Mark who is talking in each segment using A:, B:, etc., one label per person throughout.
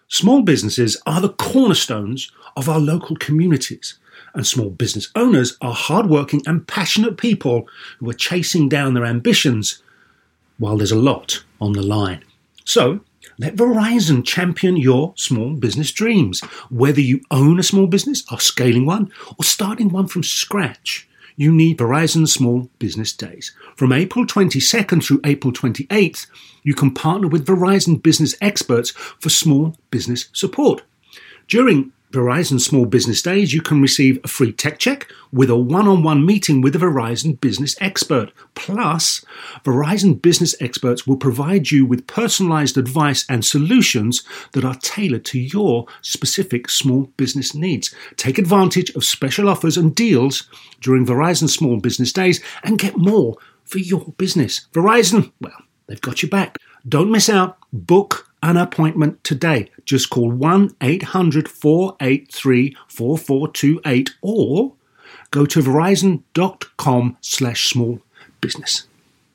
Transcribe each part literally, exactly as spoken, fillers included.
A: Small businesses are the cornerstones of our local communities, and small business owners are hardworking and passionate people who are chasing down their ambitions while there's a lot on the line. So, let Verizon champion your small business dreams. Whether you own a small business, are scaling one, or starting one from scratch, you need Verizon Small Business Days. From April twenty-second through April twenty-eighth, you can partner with Verizon business experts for small business support. During Verizon Small Business Days, you can receive a free tech check with a one-on-one meeting with a Verizon business expert. Plus, Verizon business experts will provide you with personalized advice and solutions that are tailored to your specific small business needs. Take advantage of special offers and deals during Verizon Small Business Days and get more for your business. Verizon, well, they've got your back. Don't miss out. Book an appointment today. Just call one eight hundred four eight three four four two eight or go to verizon.com slash small business.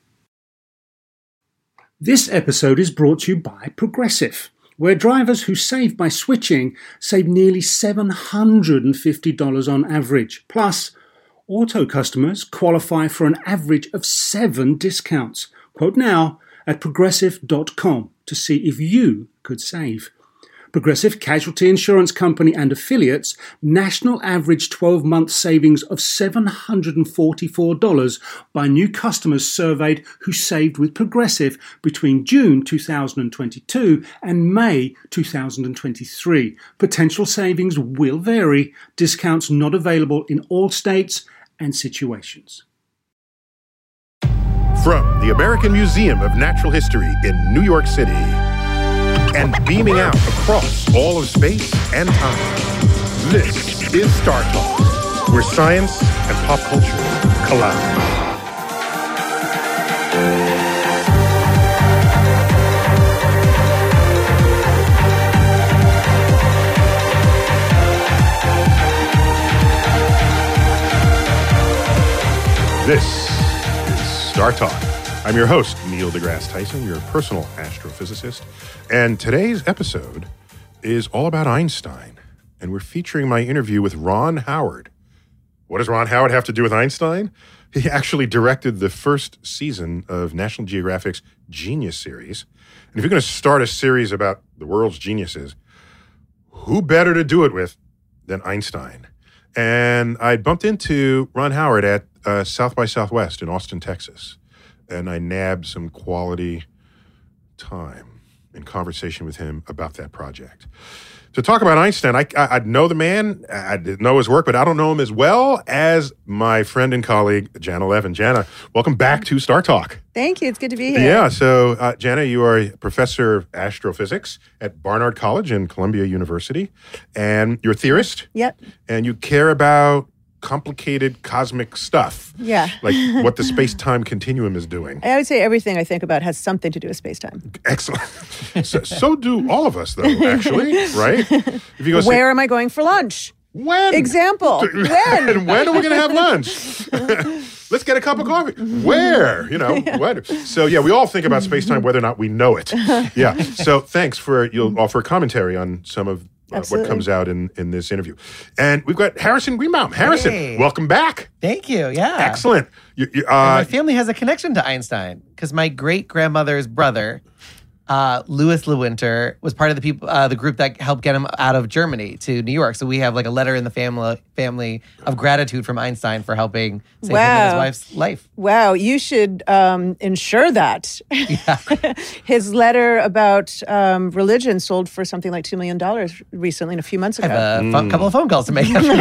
A: This episode is brought to you by Progressive, where drivers who save by switching save nearly seven hundred fifty dollars on average. Plus, auto customers qualify for an average of seven discounts. Quote now at progressive dot com to see if you could save. Progressive Casualty Insurance Company and affiliates, national average twelve-month savings of seven hundred forty-four dollars by new customers surveyed who saved with Progressive between June two thousand twenty-two and May two thousand twenty-three. Potential savings will vary. Discounts not available in all states and situations.
B: From the American Museum of Natural History in New York City and beaming out across all of space and time, this is Star Talk, where science and pop culture collide. This Star Talk. I'm your host, Neil deGrasse Tyson, your personal astrophysicist. And today's episode is all about Einstein. And we're featuring my interview with Ron Howard. What does Ron Howard have to do with Einstein? He actually directed the first season of National Geographic's Genius series. And if you're going to start a series about the world's geniuses, who better to do it with than Einstein? And I bumped into Ron Howard at uh, South by Southwest in Austin, Texas. And I nabbed some quality time in conversation with him about that project. To talk about Einstein, I, I, I know the man, I didn't know his work, but I don't know him as well as my friend and colleague, Jana Levin. Jana, welcome back to Star Talk.
C: Thank you. It's good to be here.
B: Yeah. So, uh, Jana, you are a professor of astrophysics at Barnard College and Columbia University, and you're a theorist.
C: Yep.
B: And you care about complicated cosmic stuff.
C: Yeah.
B: Like what the space-time continuum is doing.
C: I would say everything I think about has something to do with space-time.
B: Excellent. So, so do all of us, though, actually, right? If you go
C: Where
B: say,
C: am I going for lunch?
B: When?
C: Example. When?
B: And when are we going to have lunch? Let's get a cup of coffee. Where? You know, what? So, yeah, we all think about space-time whether or not we know it. Yeah. So thanks for, you'll offer commentary on some of Uh, what comes out in, in this interview. And we've got Harrison Greenbaum. Harrison,
D: hey.
B: Welcome back.
D: Thank you. Yeah.
B: Excellent. You, you, uh,
D: my family has a connection to Einstein because my great-grandmother's brother, uh, Louis Lewinter, was part of the people, uh, the group that helped get him out of Germany to New York. So we have like a letter in the family family of gratitude from Einstein for helping save
C: wow.
D: him and his wife's life.
C: Wow. You should um, ensure that.
D: Yeah.
C: His letter about um, religion sold for something like two million dollars recently, a few months ago.
D: I have a mm. couple of phone calls to make after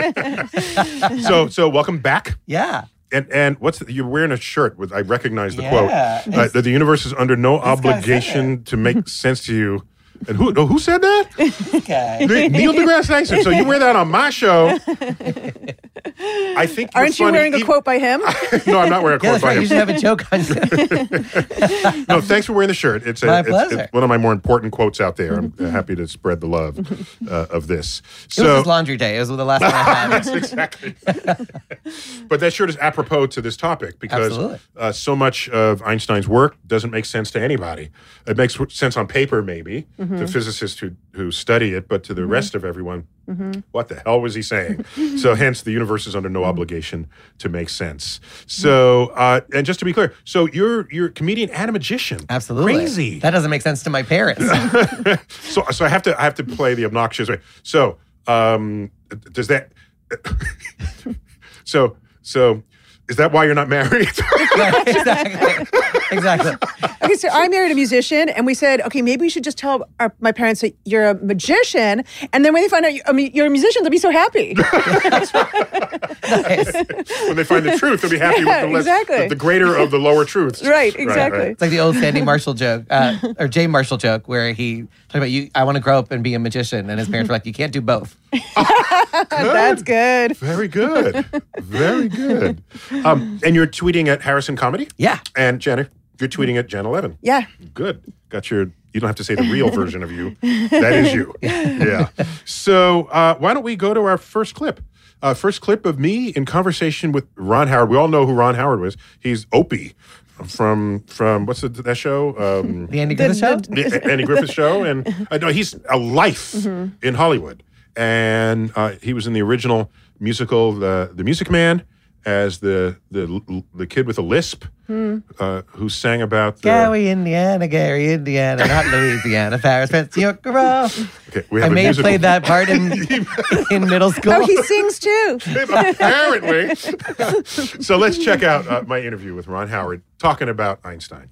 D: this.
B: so, so welcome back.
D: Yeah.
B: And and what's the, you're wearing a shirt with I recognize the
D: Yeah.
B: quote uh, that the universe is under no obligation
D: it.
B: to make sense to you. And who oh, who said that?
D: Okay.
B: Neil deGrasse Tyson. So you wear that on my show. I think you're
C: Aren't you
B: funny
C: wearing a
B: even-
C: quote by him?
B: No, I'm not wearing a
D: Yeah,
B: quote
D: that's
B: by
D: right.
B: him.
D: You should have a joke on you.
B: No, thanks for wearing the shirt. It's, a,
D: My
B: it's,
D: pleasure.
B: it's one of my more important quotes out there. I'm uh, happy to spread the love uh, of this.
D: It was his laundry day. It was the last one I had.
B: Yes, exactly. But that shirt is apropos to this topic because
D: Absolutely.
B: uh, so much of Einstein's work doesn't make sense to anybody. It makes sense on paper, maybe, to physicists who, who study it, but to the rest of everyone, what the hell was he saying? So hence, the universe is under no obligation to make sense. So, uh, and just to be clear, so you're you're a comedian and a magician.
D: Absolutely.
B: Crazy.
D: That doesn't make sense to my parents.
B: So, so I have to I have to play the obnoxious way. So, um, does that? so, so is that why you're not married?
D: exactly. Exactly.
C: Okay, so I married a musician, and we said, okay, maybe we should just tell our, my parents that you're a magician, and then when they find out you, I mean, you're a musician, they'll be so happy.
D: Nice.
B: When they find the truth, they'll be happy
C: Yeah,
B: with the, less,
C: exactly.
B: the, the greater of the lower truths.
C: Right, exactly.
D: It's like the old Sandy Marshall joke, uh, or Jay Marshall joke, where he talked about you. I want to grow up and be a magician, and his parents were like, "You can't do both."
C: That's good.
B: Very good. Very good. Um, and you're tweeting at Harrison Comedy?
D: Yeah.
B: And Jenna, you're tweeting at Jen eleven.
C: Yeah.
B: Good. Got your, you don't have to say the real version of you. That is you. Yeah. So uh, why don't we go to our first clip? Uh, first clip of me in conversation with Ron Howard. We all know who Ron Howard was. He's Opie from, from what's the, that show? Um,
D: The Andy Griffith Show.
B: the Andy Griffith Show. And uh, no, he's a life in Hollywood. And uh, he was in the original musical, The, the Music Man, as the the the kid with a lisp uh, who sang about the...
D: Gary, Indiana, Gary, Indiana, not Louisiana, Paris, Pensacola.
B: Okay, we
D: I
B: have a
D: may have
B: musical.
D: played that part in in middle school.
C: Oh, he sings too.
B: Apparently. So let's check out uh, my interview with Ron Howard talking about Einstein.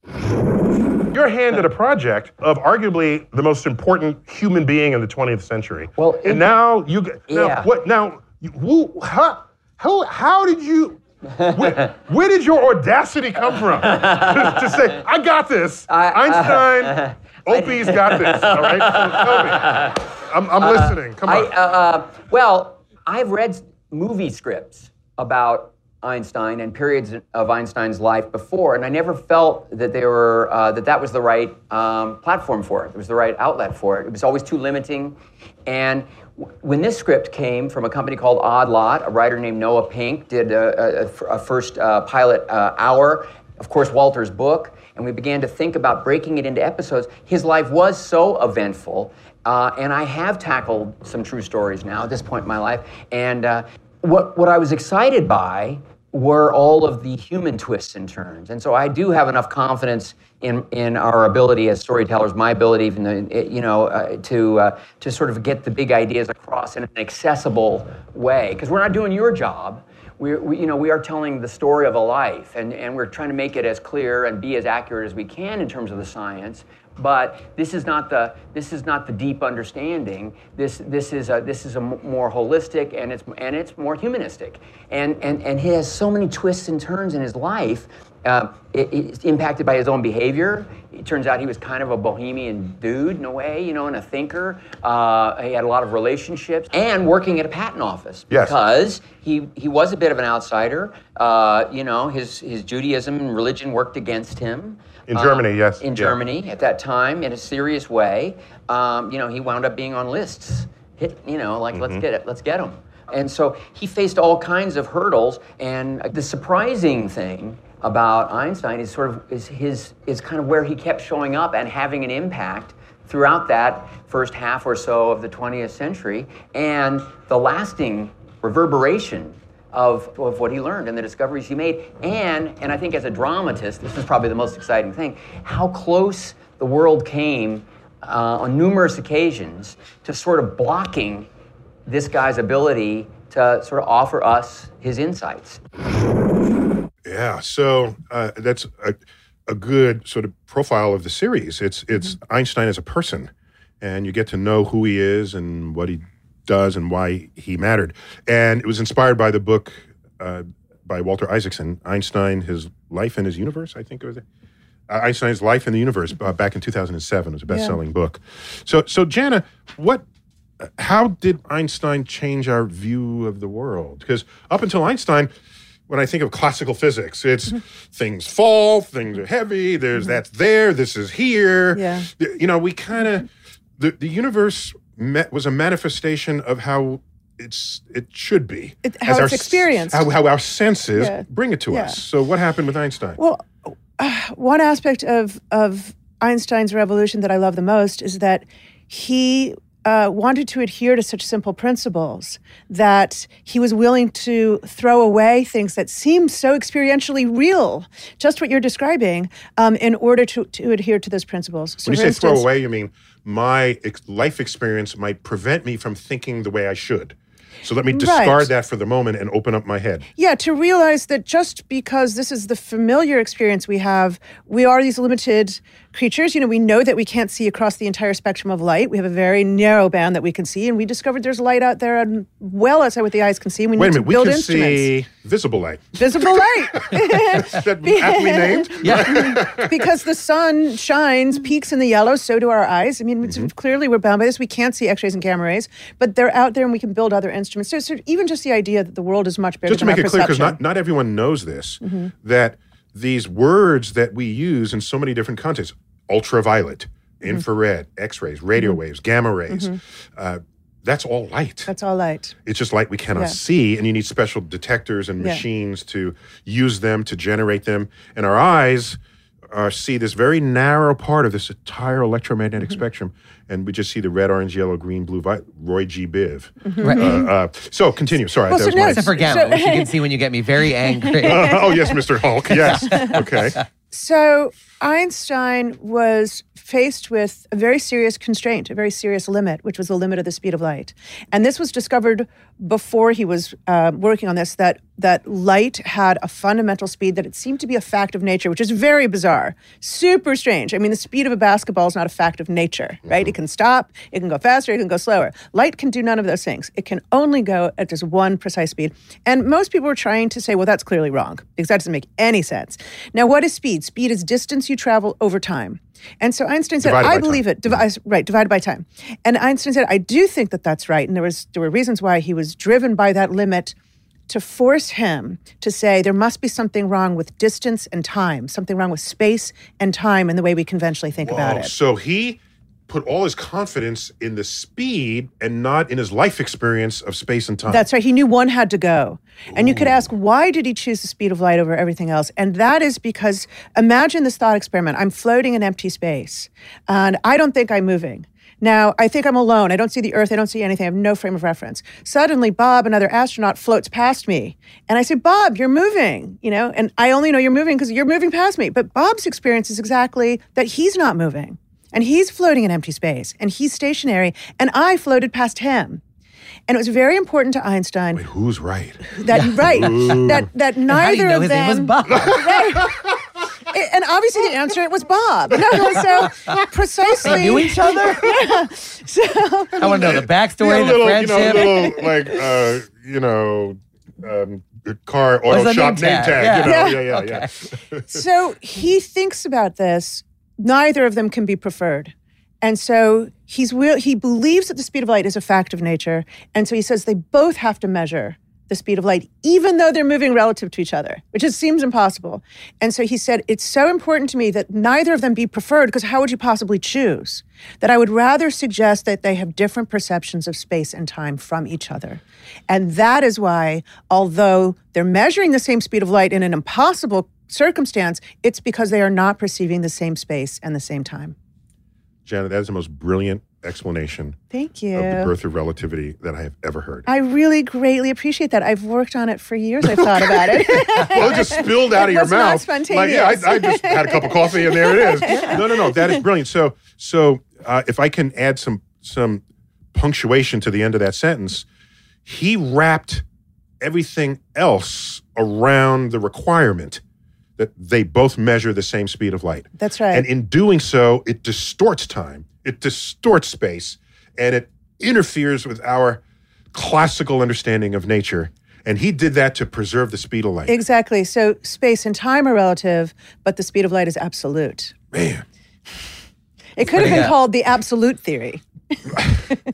B: You're handed a project of arguably the most important human being in the twentieth century.
E: Well, it-
B: and now you get now
E: Yeah.
B: what now? You, who, how, how, how did you? Where, where did your audacity come from to, to say I got this?
E: I-
B: Einstein,
E: uh,
B: Opie's got this. All right, so tell me. I'm, I'm listening. Come
E: I,
B: on.
E: uh, uh, well, I've read s- movie scripts about Einstein and periods of Einstein's life before, and I never felt that they were uh, that that was the right um, platform for it. It was the right outlet for it. It was always too limiting. And w- when this script came from a company called Odd Lot, a writer named Noah Pink did a, a, a f- a first uh, pilot uh, hour. Of course, Walter's book. And we began to think about breaking it into episodes. His life was so eventful, uh, and I have tackled some true stories now at this point in my life. And uh, what what I was excited by were all of the human twists and turns. And so I do have enough confidence in in our ability as storytellers, my ability, even though, you know, uh, to uh, to sort of get the big ideas across in an accessible way. Because we're not doing your job. We're, we, you know, we are telling the story of a life, and, and we're trying to make it as clear and be as accurate as we can in terms of the science. But this is not the this is not the deep understanding. This this is a this is a m- more holistic, and it's and it's more humanistic. And and and he has so many twists and turns in his life. Uh, it, it's impacted by his own behavior. It turns out he was kind of a bohemian dude in a way, you know, and a thinker. Uh, he had a lot of relationships and working at a patent office
B: Yes.
E: because he he was a bit of an outsider. Uh, you know, his his Judaism and religion worked against him.
B: In Germany, yes.
E: In
B: Yeah.
E: Germany at that time, in a serious way. Um, you know, he wound up being on lists. Hit, you know, like let's get it, let's get him. And so he faced all kinds of hurdles. And the surprising thing about Einstein is sort of is his is kind of where he kept showing up and having an impact throughout that first half or so of the twentieth century, and the lasting reverberation of, of what he learned and the discoveries he made. And, and I think as a dramatist, this is probably the most exciting thing, how close the world came uh, on numerous occasions to sort of blocking this guy's ability to sort of offer us his insights.
B: Yeah, so uh, that's a, a good sort of profile of the series. It's it's
E: Mm-hmm.
B: Einstein as a person, and you get to know who he is and what he does and why he mattered. And it was inspired by the book uh, by Walter Isaacson, Einstein, His Life and His Universe, I think it was. Uh, Einstein's Life in the Universe uh, back in two thousand seven. It was a best-selling book. So, so Jana, what how did Einstein change our view of the world? Because up until Einstein, when I think of classical physics, it's mm-hmm. things fall, things are heavy, there's mm-hmm. that's there, this is here.
C: Yeah.
B: You know, we kind of, the, the universe met, was a manifestation of how it's it should be.
C: It, how it's
B: our,
C: experienced.
B: How, how our senses
C: yeah.
B: bring it to
C: yeah.
B: us. So what happened with Einstein?
C: Well, uh, one aspect of, of Einstein's revolution that I love the most is that he Uh, wanted to adhere to such simple principles that he was willing to throw away things that seem so experientially real, just what you're describing, um, in order to, to adhere to those principles. So
B: when you say
C: instance,
B: throw away, you mean my ex- life experience might prevent me from thinking the way I should. So let me discard
C: right.
B: that for the moment and open up my head.
C: Yeah, to realize that just because this is the familiar experience we have, we are these limited creatures. You know, we know that we can't see across the entire spectrum of light. We have a very narrow band that we can see, and we discovered there's light out there and well outside what the eyes can see. And we
B: Wait
C: need
B: a minute,
C: to build
B: we can
C: instruments.
B: see visible light.
C: Visible light.
B: That aptly named?
D: Yeah.
C: Because the sun shines, peaks in the yellow, so do our eyes. I mean, it's,
B: Mm-hmm.
C: clearly we're bound by this. We can't see X-rays and gamma rays, but they're out there and we can build other instruments. So, so even just the idea that the world is much bigger
B: Just to
C: than
B: make
C: our
B: it clear, because
C: perception.
B: not, not everyone knows this, mm-hmm. that these words that we use in so many different contexts, ultraviolet, mm-hmm. infrared, X-rays, radio mm-hmm. waves, gamma rays, mm-hmm. uh, that's all light.
C: That's all light.
B: It's just light we cannot
C: Yeah.
B: see, and you need special detectors and
C: Yeah.
B: machines to use them, to generate them. And our eyes uh, see this very narrow part of this entire electromagnetic
C: Mm-hmm.
B: spectrum, and we just see the red, orange, yellow, green, blue, vi- Roy G. Biv.
C: Mm-hmm.
D: Right.
B: Uh, uh, so continue. Sorry,
C: Well,
B: that
C: so
B: was
C: no,
B: my...
D: Except for gamma,
C: So-
D: which you can see when you get me very angry.
B: Uh, oh, yes, Mister Hulk. Yes. Okay.
C: So Einstein was faced with a very serious constraint, a very serious limit, which was the limit of the speed of light. And this was discovered before he was uh, working on this, that that light had a fundamental speed that it seemed to be a fact of nature, which is very bizarre, super strange. I mean, the speed of a basketball is not a fact of nature, right? Mm-hmm. It can stop, it can go faster, it can go slower. Light can do none of those things. It can only go at just one precise speed. And most people were trying to say, well, that's clearly wrong, because that doesn't make any sense. Now, what is speed? Speed is distance you travel over time. And so Einstein said,
B: Divided
C: I
B: by
C: believe
B: time.
C: it. Divi- right, divided by time. And Einstein said, I do think that that's right. And there was there were reasons why he was driven by that limit to force him to say there must be something wrong with distance and time, something wrong with space and time and the way we conventionally think about
B: Whoa.
C: it.
B: So he put all his confidence in the speed and not in his life experience of space and time.
C: That's right. He knew one had to go. And you could ask, why did he choose the speed of light over everything else? And that is because, imagine this thought experiment. I'm floating in empty space, and I don't think I'm moving. Now, I think I'm alone. I don't see the Earth. I don't see anything. I have no frame of reference. Suddenly, Bob, another astronaut, floats past me. And I say, Bob, you're moving, you know? And I only know you're moving because you're moving past me. But Bob's experience is exactly that he's not moving. And he's floating in empty space. And he's stationary. And I floated past him. And it was very important to Einstein
B: Wait, who's right?
C: that right that that
D: How do
C: neither
D: you know
C: of
D: his
C: them
D: name was Bob?
C: right. It- and obviously the answer it was Bob. No, so precisely
D: They knew each other?
C: So
D: I want to know the backstory,
B: Yeah,
D: the
B: little,
D: friendship.
B: You know, little, like, uh, you know, um, car auto
D: the
B: shop
D: name
B: name
D: tag?
B: tag.
D: Yeah.
B: You know,
C: Yeah.
B: yeah, yeah,
D: Okay.
B: yeah.
C: so he thinks about this. Neither of them can be preferred. And so he's will, he believes that the speed of light is a fact of nature. And so he says they both have to measure the speed of light, even though they're moving relative to each other, which just seems impossible. And so he said, it's so important to me that neither of them be preferred, because how would you possibly choose? That I would rather suggest that they have different perceptions of space and time from each other. And that is why, although they're measuring the same speed of light in an impossible circumstance, it's because they are not perceiving the same space and the same time.
B: Janet, that is the most brilliant explanation
C: Thank you.
B: of the birth of relativity that I have ever heard.
C: I really greatly appreciate that. I've worked on it for years. I've thought about it.
B: Well, it just spilled out
C: It
B: of your
C: was not
B: mouth.
C: spontaneous.
B: Like, yeah, I, I just had a cup of coffee and there it is. No, no, no, that is brilliant. So, so uh, if I can add some some punctuation to the end of that sentence, he wrapped everything else around the requirement that they both measure the same speed of light.
C: That's right.
B: And in doing so, it distorts time, it distorts space, and it interferes with our classical understanding of nature. And he did that to preserve the speed of light.
C: Exactly. So space and time are relative, but the speed of light is absolute.
B: Man.
C: It could have been
D: Yeah.
C: called the absolute theory.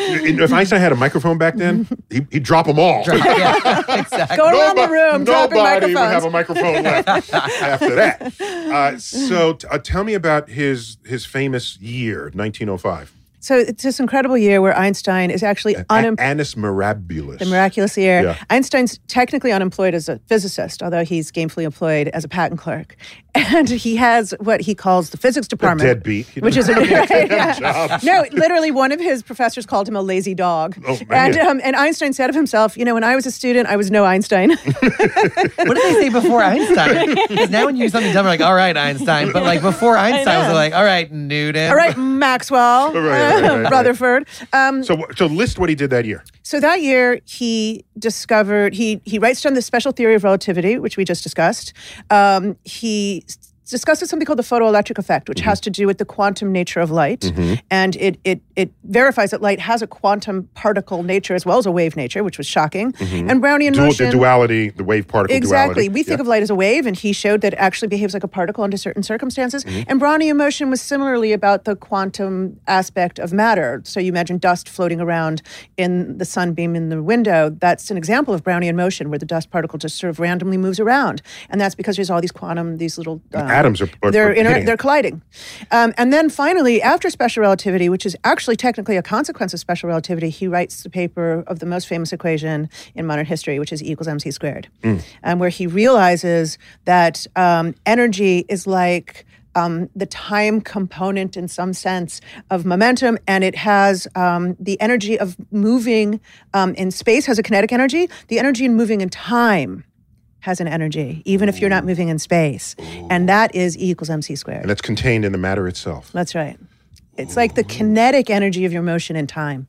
B: If Einstein had a microphone back then, he, he'd drop them all.
D: Yeah, exactly.
C: Go around the room, dropping
B: Nobody would
C: microphones.
B: have a microphone left after that. Uh, so t- uh, tell me about his his famous year, nineteen oh five.
C: So it's this incredible year where Einstein is actually
B: A-
C: unemployed.
B: Annus Mirabilis.
C: The miraculous year.
B: Yeah.
C: Einstein's technically unemployed as a physicist, although he's gainfully employed as a patent clerk. And he has what he calls the physics department.
B: deadbeat. He
C: Which is a
B: Yeah. job.
C: No, literally one of his professors called him a lazy dog.
B: Oh, man.
C: and, um, and Einstein said of himself, you know, when I was a student, I was no Einstein.
D: What did they say before Einstein? Because now when you use something dumb, we're like, all right, Einstein. But like before Einstein, was
C: know.
D: like, all right, Newton.
C: All right, Maxwell,
B: Right, right, right, right.
C: Rutherford. Um,
B: So, so list what he did that year.
C: So that year, he discovered, he he writes down the special theory of relativity, which we just discussed. Um, he s- discusses something called the photoelectric effect, which has to do with the quantum nature of light. And it, it it verifies that light has a quantum particle nature as well as a wave nature, which was shocking. And Brownian
B: Dual,
C: motion...
B: the duality, the wave particle
C: Exactly.
B: duality.
C: We think
B: Yeah.
C: of light as a wave, and he showed that it actually behaves like a particle under certain circumstances. And Brownian motion was similarly about the quantum aspect of matter. So you imagine dust floating around in the sunbeam in the window. That's an example of Brownian motion, where the dust particle just sort of randomly moves around. And that's because there's all these quantum, these little... um,
B: atoms are- are-
C: they're
B: are
C: inter-
B: hitting.
C: they're colliding. Um, and then finally, after special relativity, which is actually technically a consequence of special relativity, he writes the paper of the most famous equation in modern history, which is E equals mc squared, um, where he realizes that um, energy is like um, the time component in some sense of momentum, and it has um, the energy of moving um, in space has a kinetic energy. The energy in moving in time has an energy, even if you're not moving in space. And that is E equals mc squared.
B: And that's contained in the matter itself.
C: That's right. It's like the kinetic energy of your motion in time.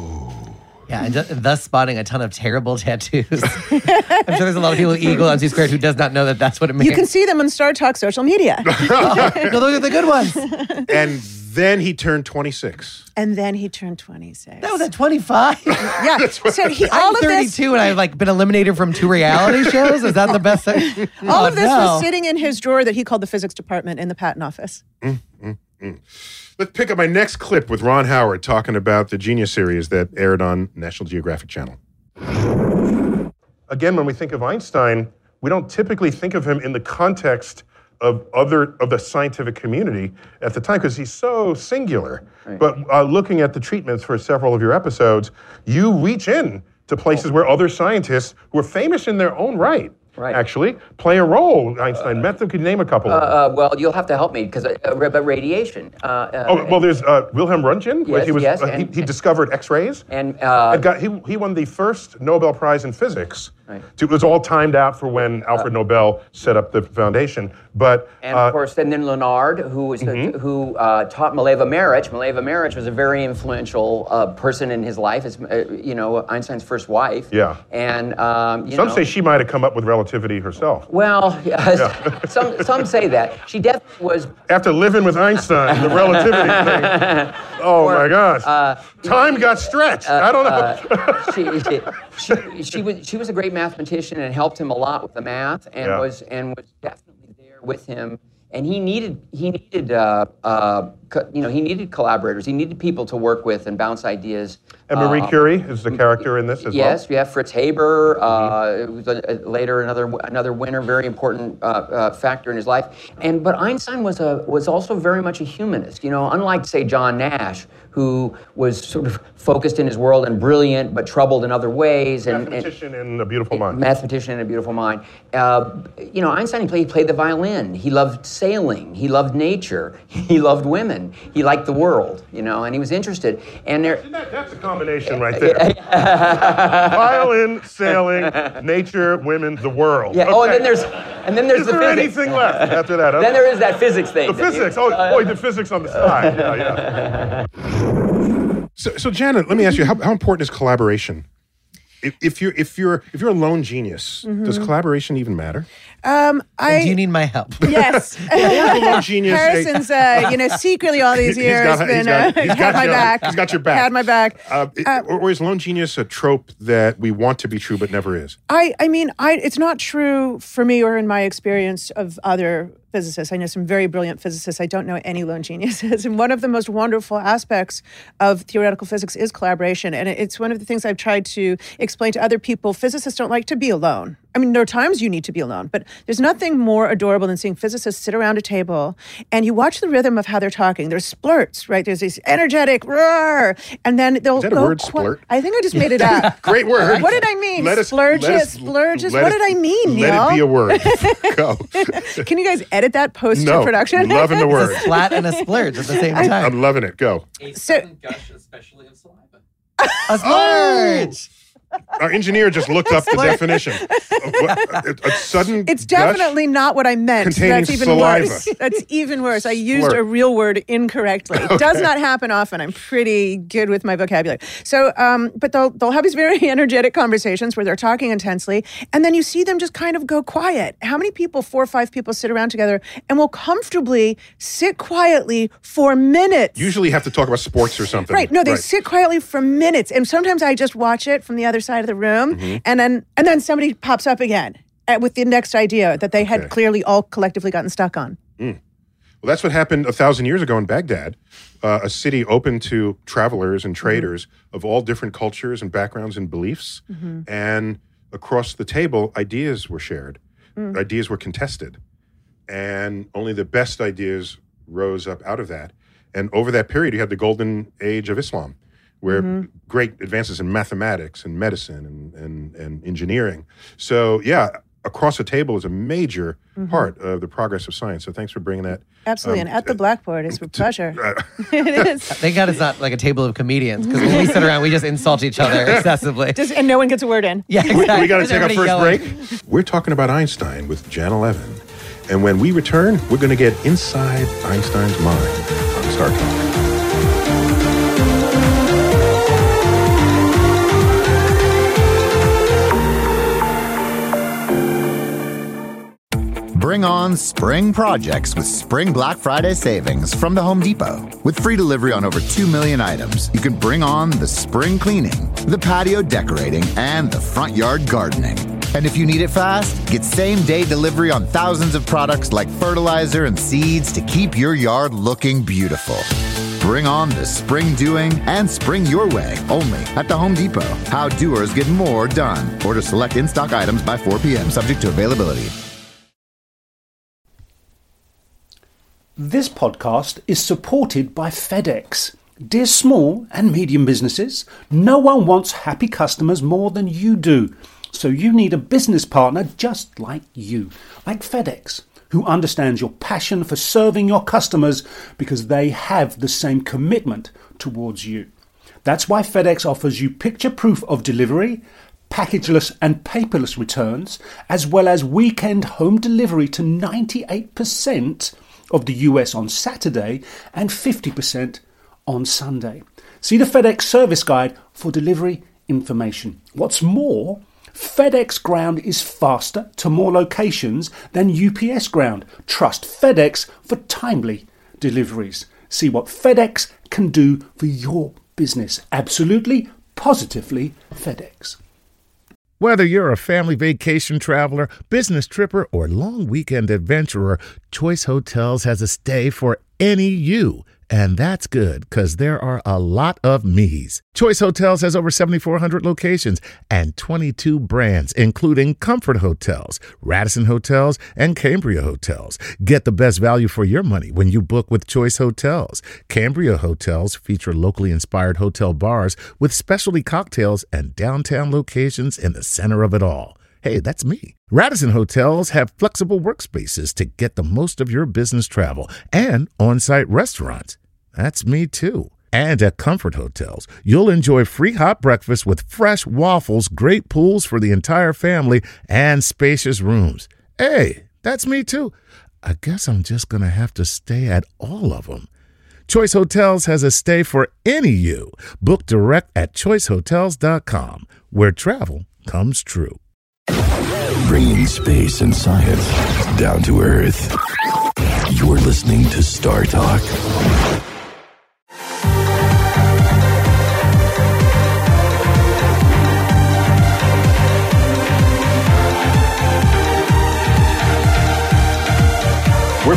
D: Yeah, and ju- thus spotting a ton of terrible tattoos. I'm sure there's a lot of people at E equals mc squared who does not know that that's what it means.
C: You can see them on Star Talk social media.
D: No, those are the good ones.
B: And then he turned twenty-six.
C: And then he turned twenty-six.
D: That was at twenty-five.
C: Yeah. So he,
D: I'm
C: all of this,
D: thirty-two and I've like been eliminated from two reality shows. Is that the best thing?
C: all
D: Oh,
C: of this
D: no.
C: was sitting in his drawer that he called the physics department in the patent office.
B: Let's pick up my next clip with Ron Howard talking about the Genius series that aired on National Geographic Channel. Again, when we think of Einstein, we don't typically think of him in the context of other of the scientific community at the time because he's so singular.
E: Right.
B: But uh, looking at the treatments for several of your episodes, you reach in to places where other scientists who are famous in their own right,
E: Right.
B: actually, play a role. Einstein met them. Could you name a couple of them?
E: Uh, well, you'll have to help me because uh, about radiation. Uh, uh,
B: Oh, well, there's uh, Wilhelm Röntgen. where
E: Yes,
B: he was,
E: yes,
B: uh, he,
E: and-
B: he discovered X-rays.
E: and uh,
B: and got, he, he won the first Nobel Prize in physics.
E: Right.
B: It was all timed out for when Alfred Nobel set up the foundation. But
E: And
B: uh,
E: of course, and then Leonard, who was the, who uh, taught Mileva Maric. Mileva Maric was a very influential uh, person in his life. It's uh, you know Einstein's first wife.
B: Yeah.
E: And um, you
B: some
E: know,
B: say she might have come up with relativity herself.
E: well, some some say that she definitely was.
B: After living with Einstein, the relativity thing. Oh
E: Or,
B: my gosh.
E: uh,
B: Time got stretched. I don't know.
E: Uh, she, she, she was she was a great mathematician and helped him a lot with the math and
B: Yeah.
E: was and was definitely there with him. And he needed he needed uh, uh, co- you know he needed collaborators. He needed people to work with and bounce ideas.
B: And Marie
E: Uh,
B: Curie is the character in this as
E: Yes,
B: well.
E: we have Fritz Haber. Uh, it was a, a- later another another winner, very important uh, uh, factor in his life. And but Einstein was a was also very much a humanist. You know, unlike say John Nash, who was sort of focused in his world and brilliant but troubled in other ways. And, and
B: Mathematician in A Beautiful Mind.
E: mathematician and a beautiful mind. Uh, you know, Einstein he played, he played the violin. He loved sailing. He loved nature. He loved women. He liked the world. You know, and he was interested. And there.
B: That- that's a combination right there. Violin, sailing, nature, women, the world.
E: Yeah. Oh, and
B: Okay.
E: then there's and then there's
B: Is
E: the
B: there
E: physics.
B: anything left after that?
E: Then there is that physics thing.
B: The physics. Oh, boy, the physics on the side. Yeah, yeah. So, so Janet, let me ask you: How, how important is collaboration? If, if you're if you're if you're a lone genius, does collaboration even matter?
C: Um, I
D: Do you need my help?
C: yes.
B: Or is a lone genius? a-
C: Harrison's, uh, you know, secretly all these
B: He's
C: years
B: got- he's
C: been
B: got-
C: uh,
B: he's
C: had
B: got
C: my
B: you-
C: back.
B: he's got your back.
C: Had my back.
B: Uh, it- or, or is lone genius a trope that we want to be true but never is?
C: I, I mean, I, it's not true for me or in my experience of other physicists. I know some very brilliant physicists. I don't know any lone geniuses. And one of the most wonderful aspects of theoretical physics is collaboration. And it's one of the things I've tried to explain to other people. Physicists don't like to be alone. I mean, there are times you need to be alone, but there's nothing more adorable than seeing physicists sit around a table and you watch the rhythm of how they're talking. There's splurts, right? There's these energetic roar, and then they'll
B: Is that a
C: go
B: word,
C: qu-
B: splurt?
C: I think I just made it up.
B: Great word.
C: What did I mean?
B: Let us-
C: Splurges,
B: let us-
C: splurges.
B: let
C: What
B: us-
C: did I mean, Neil?
B: Let it be a word. Go.
C: Can you guys edit that post
B: No,
C: production?
B: loving the word.
D: A splat and a splurge at the same
B: I'm
D: time.
B: loving it. Go.
F: A
C: So-
F: sudden gush, especially of saliva.
D: A splurge.
B: Our engineer just looked up the definition. A, a sudden
C: It's
B: gush
C: definitely not what I meant.
B: containing
C: That's even
B: saliva.
C: worse. That's even worse. I used
B: Splurt.
C: a real word incorrectly. It does not happen often. I'm pretty good with my vocabulary. So, um, but they'll they'll have these very energetic conversations where they're talking intensely, and then you see them just kind of go quiet. How many people, four or five people, sit around together and will comfortably sit quietly for minutes?
B: Usually you have to talk about sports or something.
C: Right. No, they sit quietly for minutes, and sometimes I just watch it from the other side of the room,
B: Mm-hmm.
C: and then and then somebody pops up again uh, with the next idea that they had
B: Okay.
C: clearly all collectively gotten stuck on.
B: Well, that's what happened a thousand years ago in Baghdad, uh, a city open to travelers and traders
C: Mm-hmm.
B: of all different cultures and backgrounds and beliefs.
C: Mm-hmm.
B: And across the table, ideas were shared,
C: Mm.
B: ideas were contested, and only the best ideas rose up out of that. And over that period, you had the golden age of Islam, where
C: Mm-hmm.
B: great advances in mathematics and medicine and, and, and engineering. So, yeah, across the table is a major
C: Mm-hmm.
B: part of the progress of science. So thanks for bringing that.
C: Absolutely.
B: Um,
C: and at the blackboard is a pleasure.
B: uh,
C: It is.
D: Thank God it's not like a table of comedians, because when we sit around, we just insult each other excessively.
C: Just, and no one gets a word in.
D: Yeah,
B: we
D: exactly.
B: we got to
D: Just
B: take our
D: everybody
B: first
D: yelling.
B: break. We're talking about Einstein with Jan Levin. And when we return, we're going to get inside Einstein's mind on Star Talk.
G: Bring on spring projects with Spring Black Friday savings from the Home Depot. With free delivery on over two million items, you can bring on the spring cleaning, the patio decorating, and the front yard gardening. And if you need it fast, get same-day delivery on thousands of products like fertilizer and seeds to keep your yard looking beautiful. Bring on the spring doing and spring your way only at the Home Depot. How doers get more done. Order select in-stock items by four p.m. subject to availability.
A: This podcast is supported by FedEx. Dear small and medium businesses, no one wants happy customers more than you do. So you need a business partner just like you, like FedEx, who understands your passion for serving your customers because they have the same commitment towards you. That's why FedEx offers you picture proof of delivery, packageless and paperless returns, as well as weekend home delivery to ninety-eight percent of the U S on Saturday and fifty percent on Sunday. See the FedEx service guide for delivery information. What's more, FedEx Ground is faster to more locations than U P S Ground. Trust FedEx for timely deliveries. See what FedEx can do for your business. Absolutely, positively FedEx.
H: Whether you're a family vacation traveler, business tripper, or long weekend adventurer, Choice Hotels has a stay for any you. And that's good, because there are a lot of me's. Choice Hotels has over seventy-four hundred locations and twenty-two brands, including Comfort Hotels, Radisson Hotels, and Cambria Hotels. Get the best value for your money when you book with Choice Hotels. Cambria Hotels feature locally inspired hotel bars with specialty cocktails and downtown locations in the center of it all. Hey, that's me. Radisson Hotels have flexible workspaces to get the most of your business travel and on-site restaurants. That's me too. And at Comfort Hotels, you'll enjoy free hot breakfast with fresh waffles, great pools for the entire family, and spacious rooms. Hey, that's me too. I guess I'm just going to have to stay at all of them. Choice Hotels has a stay for any you. Book direct at choice hotels dot com, where travel comes true.
I: Bringing space and science down to Earth. You're listening to Star Talk.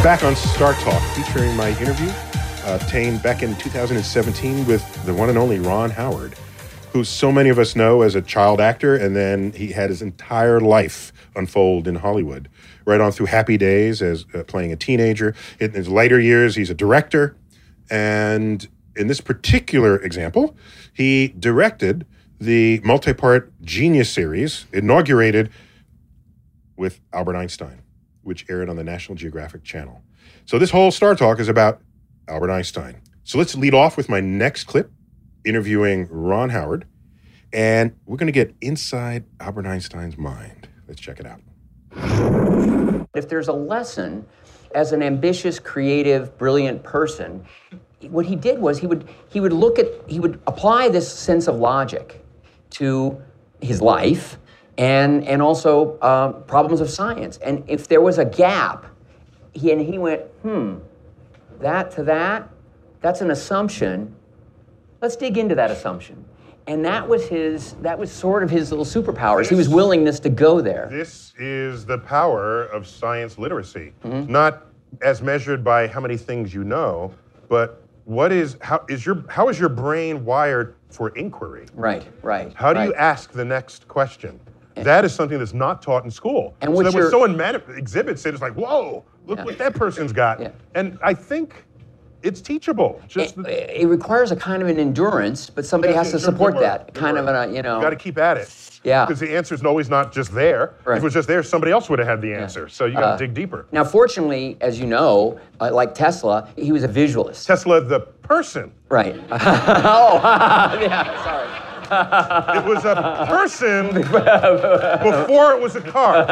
B: We're back on Star Talk, featuring my interview uh, obtained back in two thousand seventeen with the one and only Ron Howard, who so many of us know as a child actor, and then he had his entire life unfold in Hollywood, right on through Happy Days as uh, playing a teenager. In his later years, he's a director, and in this particular example, he directed the multi-part Genius series, inaugurated with Albert Einstein, which aired on the National Geographic Channel. So this whole Star Talk is about Albert Einstein. So let's lead off with my next clip, interviewing Ron Howard, and we're going to get inside Albert Einstein's mind. Let's check it out.
E: If there's a lesson as an ambitious, creative, brilliant person, what he did was he would he would look at, he would apply this sense of logic to his life and and also uh, problems of science. And if there was a gap, he and he went, hmm, that to that, that's an assumption. Let's dig into that assumption. And that was his, that was sort of his little superpowers. He was willingness to go there.
B: This is the power of science literacy.
E: Mm-hmm.
B: Not as measured by how many things you know, but what is, how is your, how is your brain wired for inquiry?
E: Right, right.
B: How do
E: right.
B: you ask the next question? That is something that's not taught in school.
E: And
B: so that when
E: your,
B: someone mani- exhibits it, it's like, whoa, look
E: yeah.
B: what that person's got.
E: Yeah.
B: And I think it's teachable. Just
E: it,
B: the,
E: it requires a kind of an endurance, but somebody
B: yeah,
E: has to
B: good
E: support
B: word,
E: that.
B: good
E: Kind
B: word.
E: of a, you know.
B: You got to keep at it.
E: Yeah.
B: Because the answer is always not just there.
E: Right.
B: If it was just there, somebody else would have had the answer. So you got to
E: Uh,
B: dig deeper.
E: Now, fortunately, as you know, uh, like Tesla, he was a visualist.
B: Tesla, the person.
E: Right. oh, yeah, sorry.
B: It was a person before it was a car.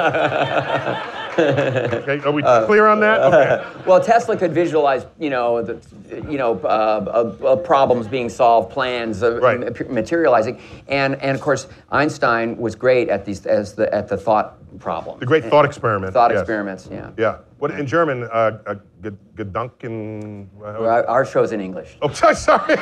B: Okay, are we
E: Uh,
B: clear on that? Okay.
E: Well, Tesla could visualize, you know, the, you know, uh, uh, uh, problems being solved, plans uh,
B: Right.
E: ma- materializing, and and of course Einstein was great at these as the at the thought problem.
B: The great thought experiment.
E: Thought
B: yes.
E: experiments, yeah.
B: Yeah. What in German? Uh, uh, G- Gedanken. Uh,
E: Well, our, our show's in English.
B: Oh, sorry.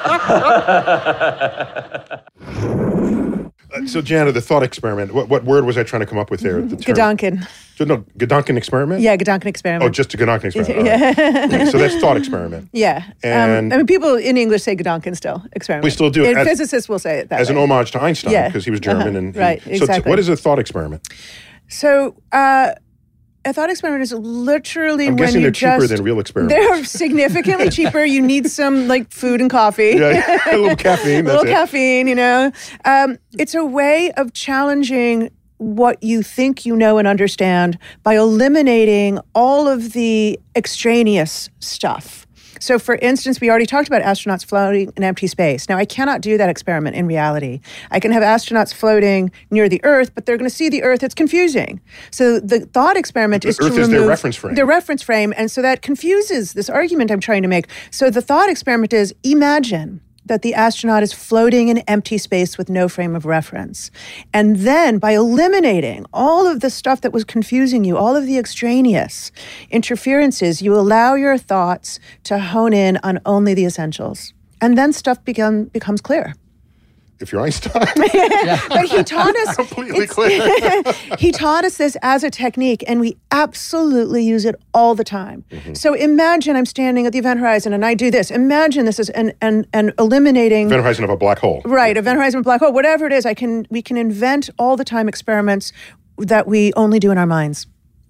B: Uh, so, Jana, the thought experiment. What, what word was I trying to come up with there? The term?
C: Gedanken.
B: So, no, Gedanken experiment.
C: Yeah, Gedanken experiment.
B: Oh, just a Gedanken experiment. All right. Okay, so that's thought experiment.
C: Yeah.
B: And-
C: um, I mean, people in English say Gedanken still, experiment.
B: We still do.
C: And
B: As-
C: physicists will say it that
B: As an
C: way.
B: homage to Einstein,
C: Yeah.
B: because he was German
C: Uh-huh.
B: and he,
C: Right,
B: So,
C: exactly.
B: t- what is a thought experiment?
C: So, uh, a thought experiment is literally
B: I'm
C: when
B: guessing
C: you
B: they're cheaper
C: just...
B: than real experiments.
C: They're significantly cheaper. You need some like food and coffee.
B: Yeah, a little caffeine.
C: a
B: That's
C: little
B: it.
C: caffeine, you know. Um, it's a way of challenging what you think you know and understand by eliminating all of the extraneous stuff. So, for instance, we already talked about astronauts floating in empty space. Now, I cannot do that experiment in reality. I can have astronauts floating near the Earth, but they're going to see the Earth. It's confusing. So, the thought experiment
B: The
C: is
B: Earth
C: to
B: is
C: remove
B: their reference frame.
C: their reference frame, and so that confuses this argument I'm trying to make. So, the thought experiment is: imagine that the astronaut is floating in empty space with no frame of reference. And then by eliminating all of the stuff that was confusing you, all of the extraneous interferences, you allow your thoughts to hone in on only the essentials. And then stuff become, becomes clear.
B: If you're Einstein.
C: But he taught us
B: Completely
C: it's-
B: clear.
C: he taught us this as a technique, and we absolutely use it all the time.
B: Mm-hmm.
C: So imagine I'm standing at the event horizon and I do this. Imagine this is and and and eliminating
B: Event horizon of a black hole.
C: right, event horizon black hole, whatever it is. I can we can invent all the time experiments that we only do in our minds.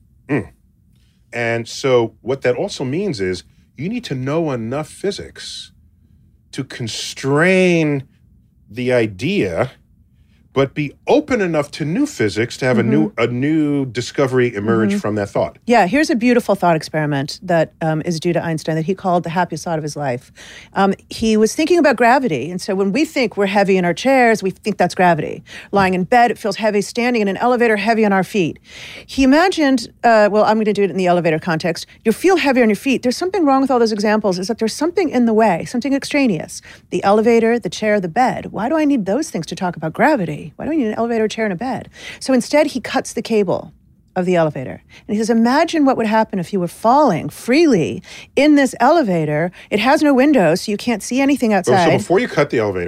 B: And so what that also means is you need to know enough physics to constrain the idea, but be open enough to new physics to have
C: Mm-hmm.
B: a new a new discovery emerge from that thought.
C: Yeah, here's a beautiful thought experiment that um, is due to Einstein that he called the happiest thought of his life. Um, he was thinking about gravity. And so when we think we're heavy in our chairs, we think that's gravity. Lying in bed, it feels heavy. Standing in an elevator, heavy on our feet. He imagined, uh, well, I'm going to do it in the elevator context. You feel heavy on your feet. There's something wrong with all those examples is that there's something in the way, something extraneous. The elevator, the chair, the bed. Why do I need those things to talk about gravity? Why do I need an elevator, chair, and a bed? So instead, he cuts the cable of the elevator. And he says, imagine what would happen if you were falling freely in this elevator. It has no windows, so you can't see anything
B: So,
C: outside.
B: so before you cut the elevator,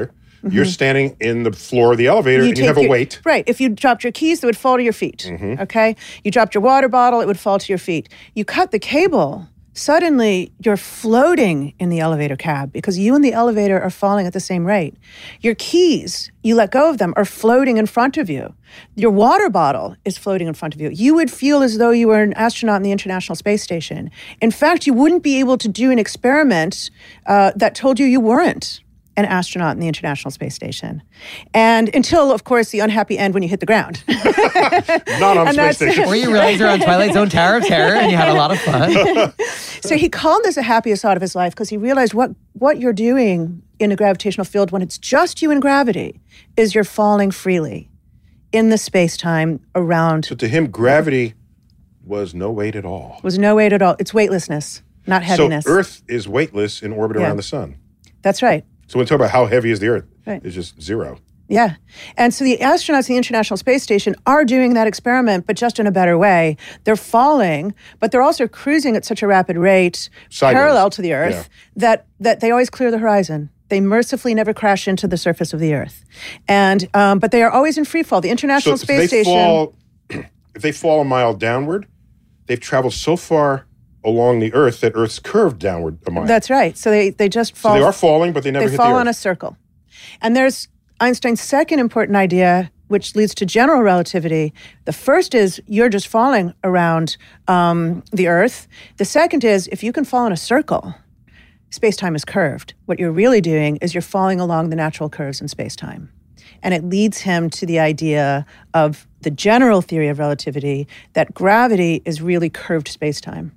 B: You're standing in the floor of the elevator and you
C: take
B: have a
C: your-
B: weight.
C: Right. If you dropped your keys, they would fall to your feet.
B: Mm-hmm.
C: Okay. You dropped your water bottle, it would fall to your feet. You cut the cable, suddenly you're floating in the elevator cab because you and the elevator are falling at the same rate. Your keys, you let go of them, are floating in front of you. Your water bottle is floating in front of you. You would feel as though you were an astronaut in the International Space Station. In fact, you wouldn't be able to do an experiment uh, that told you you weren't an astronaut in the International Space Station. And until, of course, the unhappy end when you hit the ground.
B: Not on
C: And
B: Space
C: that's-
B: Station.
D: Or you realize you're on Twilight Zone Tower of Terror and you had a lot of fun.
C: So he called this the happiest thought of his life because he realized what, what you're doing in a gravitational field when it's just you and gravity is you're falling freely in the space-time around.
B: So to him, gravity was no weight at all.
C: Was no weight at all. It's weightlessness, not heaviness.
B: So Earth is weightless in orbit
C: Yeah.
B: around the sun.
C: That's right.
B: So when we talk about how heavy is the Earth,
C: Right.
B: it's just zero.
C: Yeah. And so the astronauts in the International Space Station are doing that experiment, but just in a better way. They're falling, but they're also cruising at such a rapid rate,
B: Sideways.
C: parallel to the Earth,
B: Yeah.
C: that, that they always clear the horizon. They mercifully never crash into the surface of the Earth. And um, but they are always in free fall. The
B: So
C: International
B: if
C: Space
B: they
C: Station.
B: fall, if they fall a mile downward, they've traveled so far along the Earth that Earth's curved downward a mile.
C: That's right. So they, they just fall.
B: so they are falling, but they never
C: they
B: hit
C: fall
B: the Earth.
C: on a circle. And there's Einstein's second important idea, which leads to general relativity. The first is you're just falling around um, the Earth. The second is if you can fall in a circle, space-time is curved. What you're really doing is you're falling along the natural curves in space-time. And it leads him to the idea of the general theory of relativity, that gravity is really curved space-time.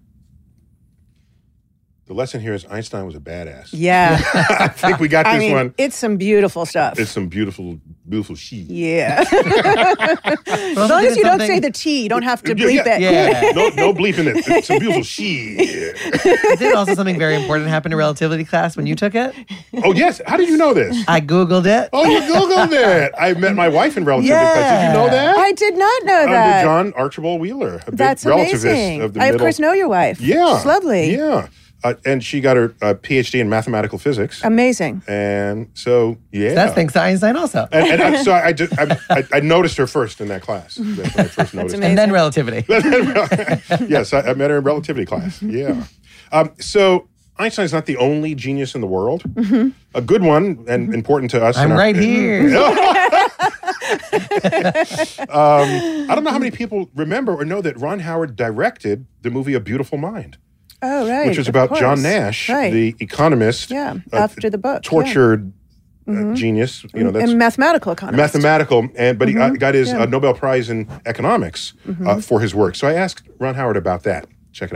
B: The lesson here is Einstein was a badass.
C: Yeah.
B: I think we got this
C: I mean,
B: one.
C: it's some beautiful stuff.
B: It's some beautiful, beautiful shit.
C: Yeah. As long as you don't say the T, you don't have to bleep it.
D: Yeah.
B: no, no bleeping it. It's some beautiful shit.
D: Did also something very important happen in relativity class when you took it?
B: Oh, yes. How did you know this?
D: I Googled it.
B: Oh, you Googled it. I met my wife in relativity class. Did you know that?
C: I did not know
B: Under
C: that.
B: John Archibald Wheeler, a big
C: That's
B: relativist
C: amazing.
B: of the
C: I, of
B: middle.
C: course, know your wife.
B: Yeah.
C: She's lovely.
B: Yeah. Uh, and she got her uh, P H D in mathematical physics.
C: Amazing.
B: And so, yeah.
D: That's thanks to Einstein also.
B: And, and I, so I, I, just, I, I, I noticed her first in that class. That's when I first noticed her.
D: And then relativity.
B: Yes, I, I met her in relativity class. Yeah. Um, so Einstein's not the only genius in the world.
C: Mm-hmm.
B: A good one and important to us.
D: I'm
B: in our-
D: right here.
B: um, I don't know how many people remember or know that Ron Howard directed the movie A Beautiful Mind.
C: Oh, right.
B: Which is
C: of
B: about
C: course.
B: John Nash,
C: Right.
B: the economist.
C: Yeah,
B: uh,
C: after the book. yeah.
B: Tortured uh, genius. You know, that's
C: And mathematical economist.
B: mathematical, and but he uh, got his
C: yeah.
B: uh, Nobel Prize in economics uh, for his work. So I asked Ron Howard about that. Check it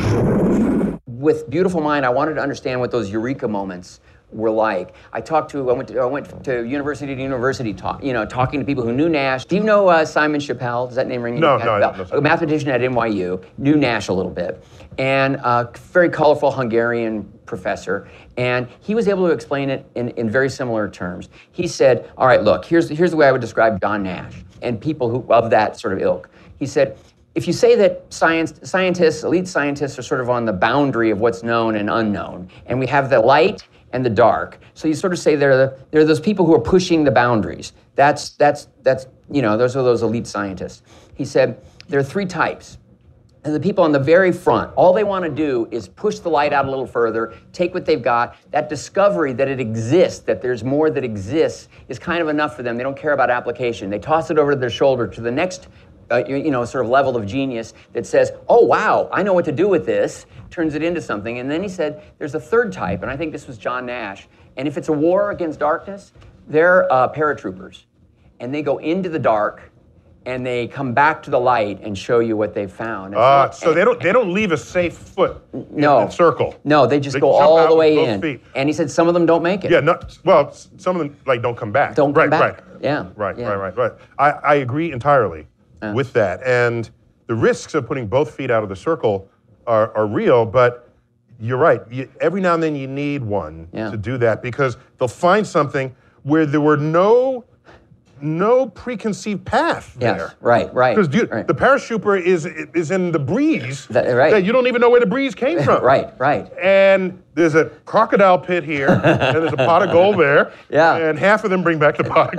B: out.
E: With Beautiful Mind, I wanted to understand what those eureka moments were like. I talked to, I went to, I went to university to university, talk, you know, talking to people who knew Nash. Do you know uh, Simon Chappell? Does that name ring?
B: No,
E: any
B: no,
E: bell?
B: no, no.
E: A mathematician at N Y U, knew Nash a little bit, and a very colorful Hungarian professor. And he was able to explain it in, in very similar terms. He said, all right, look, here's, here's the way I would describe John Nash and people who of that sort of ilk. He said, if you say that science, scientists, elite scientists are sort of on the boundary of what's known and unknown, and we have the light and the dark, so you sort of say they're the, they're those people who are pushing the boundaries. That's that's that's you know those are those elite scientists. He said there are three types, and the people on the very front, all they want to do is push the light out a little further, take what they've got. That discovery that it exists, that there's more that exists, is kind of enough for them. They don't care about application. They toss it over to their shoulder to the next. Uh, you, you know, sort of level of genius that says, oh, wow, I know what to do with this, turns it into something. And then he said, there's a third type, and I think this was John Nash. And if it's a war against darkness, they're uh, paratroopers. And they go into the dark, and they come back to the light and show you what they've found. And
B: Uh, so
E: and-
B: they don't they don't leave a safe foot in
E: No.
B: the circle.
E: No, they just
B: They
E: go
B: jump
E: all
B: out
E: the
B: with
E: way
B: both
E: in.
B: feet.
E: And he said some of them don't make it.
B: Yeah, not, well, s- some of them like don't come back.
E: Don't come
B: right,
E: back.
B: Right,
E: Yeah,
B: Right,
E: yeah.
B: right, right, right. I, I agree entirely with that. And the risks of putting both feet out of the circle are, are real, but you're right. You, every now and then you need one
E: Yeah.
B: to do that because they'll find something where there were no no preconceived path
E: Yes,
B: there.
E: right, right.
B: Because
E: right.
B: the paratrooper is is in the breeze
E: That- right.
B: that you don't even know where the breeze came from.
E: Right, right.
B: And there's a crocodile pit here, and there's a pot of gold there.
E: Yeah.
B: And half of them bring back the pot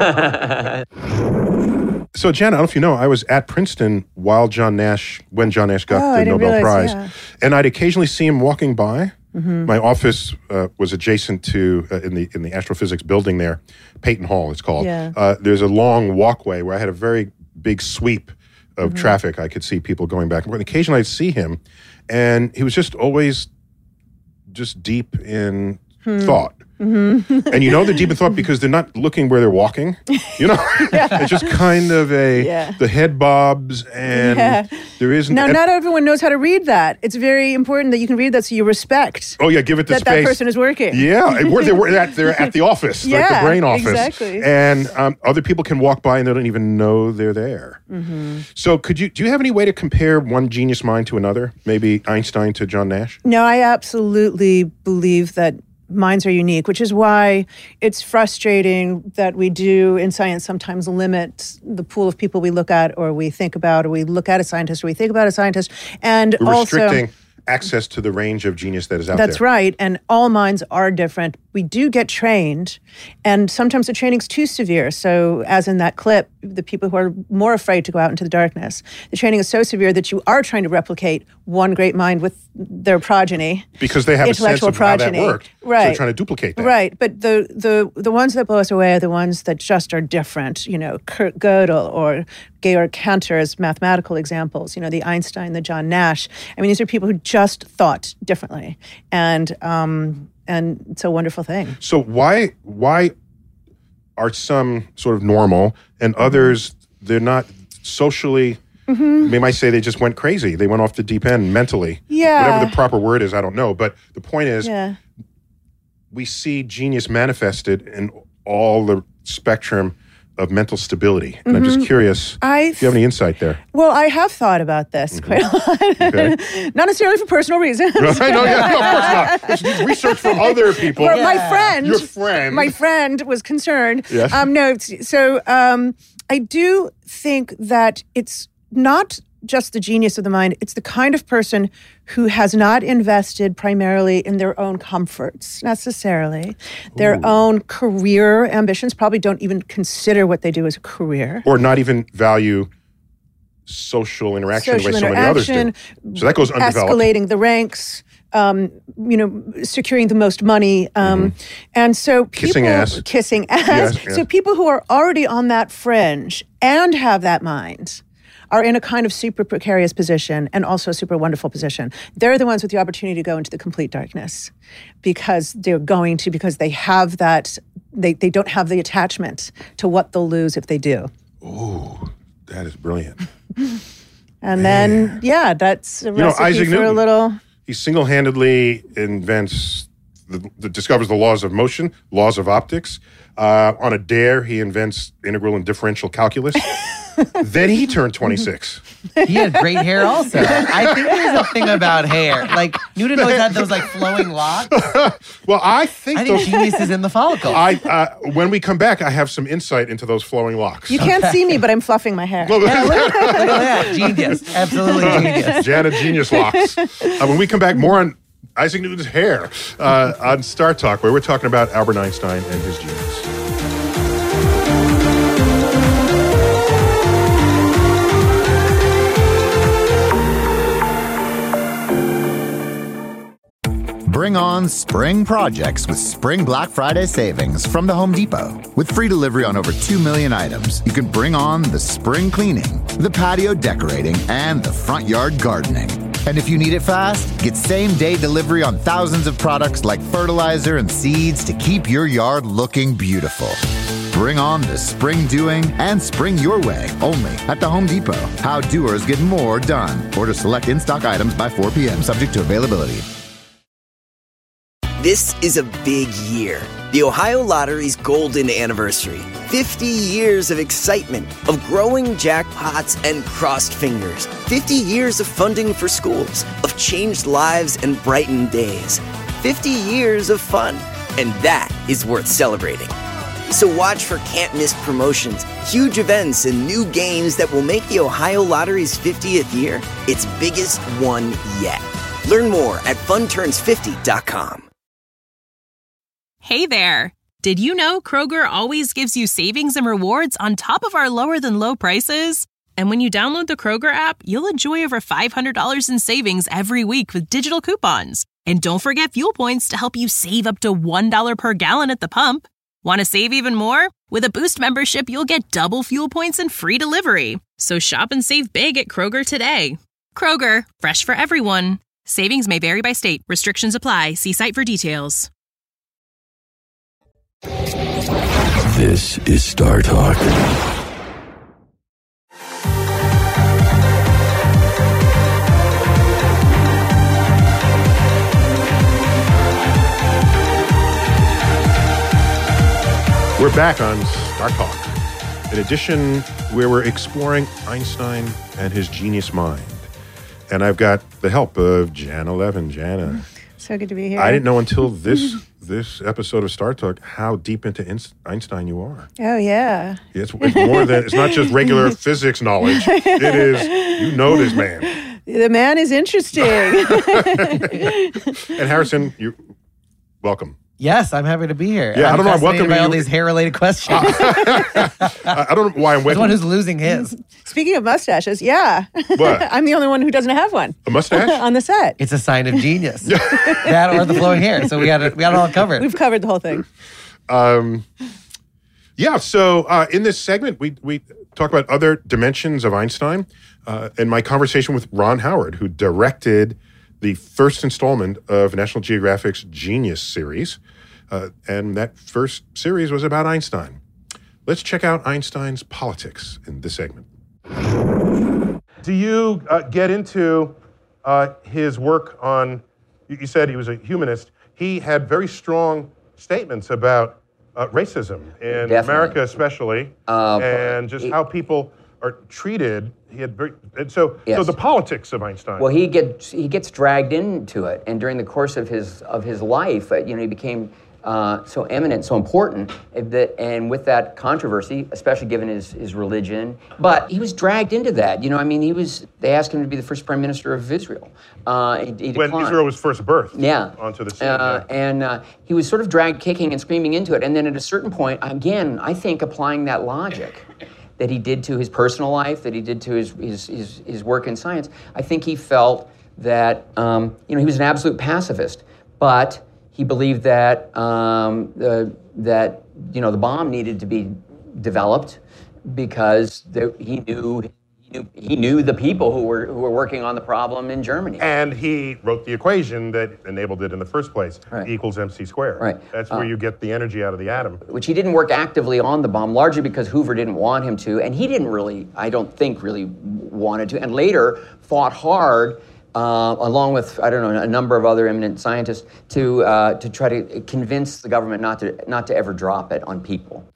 B: of gold. So, Jen, I don't know if you know, I was at Princeton while John Nash, when John Nash got
C: Oh,
B: the
C: I didn't
B: Nobel
C: realize,
B: Prize.
C: yeah.
B: And I'd occasionally see him walking by.
C: Mm-hmm.
B: My office uh, was adjacent to, uh, in the in the astrophysics building there, Peyton Hall it's called.
C: Yeah.
B: Uh, there's a long walkway where I had a very big sweep of
C: Mm-hmm.
B: traffic. I could see people going back and forth. And occasionally I'd see him, and he was just always just deep in
C: Hmm.
B: thought.
C: Mm-hmm.
B: And you know they're deep in thought because they're not looking where they're walking. You know, it's just kind of a
C: Yeah.
B: the head bobs, and
C: Yeah.
B: there isn't.
C: Now,
B: and-
C: not everyone knows how to read that. It's very important that you can read that so you respect
B: oh yeah, give it the
C: that
B: space.
C: that person is working.
B: Yeah, and we're, they're, at, they're at the office, like
C: Yeah,
B: the brain office.
C: exactly.
B: And um, other people can walk by and they don't even know they're there.
C: Mm-hmm.
B: So, could you do you have any way to compare one genius mind to another? Maybe Einstein to John Nash?
C: No, I absolutely believe that minds are unique, which is why it's frustrating that we do in science sometimes limit the pool of people we look at or we think about, or we look at a scientist or we think about a scientist. And
B: We're
C: also,
B: restricting access to the range of genius that is out there.
C: that's right. And all minds are different. We do get trained, and sometimes the training's too severe. So, as in that clip, the people who are more afraid to go out into the darkness, the training is so severe that you are trying to replicate one great mind with their progeny.
B: Because they have a sense
C: intellectual
B: of how that
C: progeny.
B: worked. So
C: Right.
B: they're trying to duplicate that.
C: Right, but the, the the ones that blow us away are the ones that just are different. You know, Kurt Gödel or Georg Cantor as mathematical examples. You know, the Einstein, the John Nash. I mean, these are people who just thought differently, and um, and it's a wonderful thing.
B: So why why are some sort of normal and others they're not socially?
C: Mm-hmm.
B: They might say they just went crazy. They went off the deep end mentally.
C: Yeah.
B: Whatever the proper word is, I don't know. But the point is,
C: Yeah.
B: we see genius manifested in all the spectrum of mental stability. And I'm just curious
C: I
B: if you have any insight there.
C: Well, I have thought about this quite a lot.
B: Okay.
C: Not necessarily for personal reasons.
B: Right? No, yeah, no, of course not. This needs research from other people.
C: But my friend,
B: Your friend.
C: my friend was concerned.
B: Yes.
C: Um, no, it's- so um, I do think that it's not just the genius of the mind. It's the kind of person who has not invested primarily in their own comforts necessarily, their own career ambitions. Probably don't even consider what they do as a career.
B: Or not even value social interaction
C: Social
B: the way so many others do.
C: interaction,
B: So that goes undeveloped.
C: escalating the ranks, um, you know, securing the most money, um, and so people,
B: Kissing ass.
C: kissing ass.
B: Yes, yes.
C: So people who are already on that fringe and have that mind are in a kind of super precarious position and also a super wonderful position. They're the ones with the opportunity to go into the complete darkness because they're going to, because they have that, they, they don't have the attachment to what they'll lose if they do.
B: Ooh, that is brilliant.
C: And then, yeah, that's a
B: You know,
C: recipe
B: Isaac
C: for a
B: Newton,
C: little...
B: he single-handedly invents, the, the, discovers the laws of motion, laws of optics. Uh, on a dare, he invents integral and differential calculus. Then he turned twenty-six.
D: He had great hair also. I think there's a thing about hair. Like, Newton always had those, like, flowing locks.
B: Well, I think,
D: I think
B: those,
D: genius is in the follicle.
B: I uh, when we come back, I have some insight into those flowing locks.
C: You can't see me, but I'm fluffing my hair.
D: Look at that. Genius. Absolutely genius.
B: Janet Genius Locks. Uh, when we come back, more on Isaac Newton's hair uh, on Star Talk, where we're talking about Albert Einstein and his genius.
G: Bring on spring projects with Spring Black Friday savings from the Home Depot. With free delivery on over two million items, you can bring on the spring cleaning, the patio decorating, and the front yard gardening. And if you need it fast, get same-day delivery on thousands of products like fertilizer and seeds to keep your yard looking beautiful. Bring on the spring doing and spring your way only at the Home Depot. How doers get more done. Order select in-stock items by four p.m. subject to availability.
J: This is a big year. The Ohio Lottery's golden anniversary. fifty years of excitement, of growing jackpots and crossed fingers. fifty years of funding for schools, of changed lives and brightened days. fifty years of fun. And that is worth celebrating. So watch for can't-miss promotions, huge events, and new games that will make the Ohio Lottery's fiftieth year its biggest one yet. Learn more at fun turns fifty dot com.
K: Hey there. Did you know Kroger always gives you savings and rewards on top of our lower-than-low prices? And when you download the Kroger app, you'll enjoy over five hundred dollars in savings every week with digital coupons. And don't forget fuel points to help you save up to one dollar per gallon at the pump. Want to save even more? With a Boost membership, you'll get double fuel points and free delivery. So shop and save big at Kroger today. Kroger, fresh for everyone. Savings may vary by state. Restrictions apply. See site for details.
I: This is Star Talk.
B: We're back on Star Talk, an edition where we're exploring Einstein and his genius mind. And I've got the help of Jana Levin. Jana.
C: So good to be here.
B: I didn't know until this this episode of Star Talk how deep into Einstein you are.
C: Oh, yeah.
B: It's, it's more than, it's not just regular physics knowledge. It is, you know this man.
C: The man is interesting.
B: And Harrison, you welcome.
D: Yes, I'm happy to be here.
B: Yeah,
D: I'm
B: I don't know. I'm
D: fascinated
B: welcoming
D: by all
B: you.
D: these hair-related questions.
B: I, I don't know why I'm
D: There's
B: waiting.
D: one who's losing his.
C: Speaking of mustaches, yeah.
B: What?
C: I'm the only one who doesn't have one.
B: A mustache?
C: On the set.
D: It's a sign of genius. That or the flowing hair. So we got it. We got it all covered.
C: We've covered the whole thing.
B: Um, yeah. So uh, in this segment, we we talk about other dimensions of Einstein. Uh, in my conversation with Ron Howard, who directed the first installment of National Geographic's Genius series. Uh, and that first series was about Einstein. Let's check out Einstein's politics in this segment. Do you uh, get into uh, his work on, you, you said he was a humanist. He had very strong statements about uh, racism in
E: Definitely.
B: America especially,
E: Uh,
B: and just
E: he-
B: how people are treated. He had very, and so, so
E: Yes.
B: the politics of Einstein.
E: Well, he gets he gets dragged into it, and during the course of his of his life, uh, you know, he became uh, so eminent, so important that, and with that controversy, especially given his his religion, but he was dragged into that. You know, I mean, he was. They asked him to be the first prime minister of Israel. Uh, he, he
B: when
E: declined.
B: Israel was first birthed
E: Yeah.
B: onto the scene.
E: Uh,
B: yeah.
E: and uh, he was sort of dragged kicking and screaming into it. And then at a certain point, again, I think applying that logic that he did to his personal life, that he did to his his his, his work in science, I think he felt that um, you know he was an absolute pacifist, but he believed that um, the, that you know the bomb needed to be developed because there, he knew. He knew, he knew the people who were who were working on the problem in Germany.
B: And he wrote the equation that enabled it in the first place,
E: Right.
B: E equals mc squared.
E: Right.
B: That's where
E: Uh,
B: you get the energy out of the atom.
E: Which he didn't work actively on the bomb, largely because Hoover didn't want him to, and he didn't really, I don't think, really wanted to, and later fought hard, uh, along with I don't know a number of other eminent scientists, to uh, to try to convince the government not to not to ever drop it on people.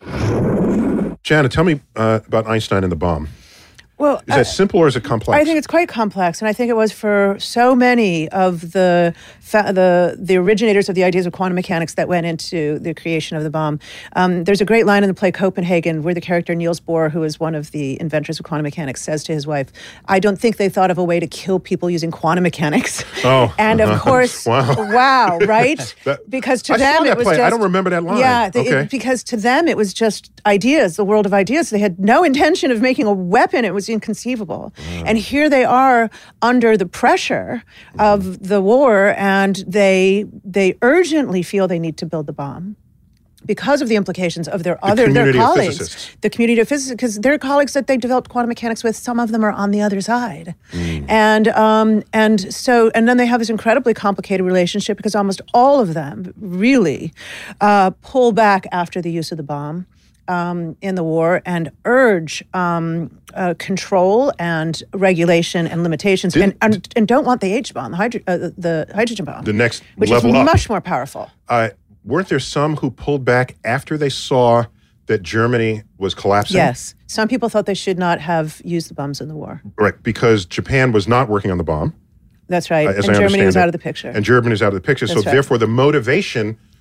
B: Jana, tell me uh, about Einstein and the bomb.
C: Well,
B: Is that simple or is it complex?
C: I think it's quite complex, and I think it was for so many of the fa- the the originators of the ideas of quantum mechanics that went into the creation of the bomb. Um, there's a great line in the play Copenhagen where the character Niels Bohr, who is one of the inventors of quantum mechanics, says to his wife, "I don't think they thought of a way to kill people using quantum mechanics."
B: Oh,
C: and of
B: uh-huh.
C: course,
B: Wow.
C: wow, right?
B: That-
C: because to
B: I saw
C: them
B: that
C: it was
B: play. I
C: just
B: don't remember that line.
C: Yeah, they-
B: Okay.
C: it, because to them it was just ideas, the world of ideas. They had no intention of making a weapon. It was inconceivable. And here they are under the pressure of the war, and they they urgently feel they need to build the bomb because of the implications of their other their
B: community of
C: colleagues,
B: physicists.
C: the community of physicists, because their colleagues that they developed quantum mechanics with, some of them are on the other side, and um, and so and then they have this incredibly complicated relationship because almost all of them really uh, pull back after the use of the bomb. Um, in the war and urge um, uh, control and regulation and limitations, and, and and don't want the H bomb, the, hydro- uh, the hydrogen bomb,
B: The next
C: which
B: level
C: is
B: up.
C: much more powerful.
B: Uh, weren't there some who pulled back after they saw that Germany was collapsing?
C: Yes, some people thought they should not have used the bombs in the war.
B: Right, because Japan was not working on the bomb.
C: That's right,
B: uh, as
C: and
B: I
C: Germany
B: understand
C: was
B: it.
C: out of the picture.
B: And Germany was out of the picture.
C: That's
B: so
C: right.
B: therefore the motivation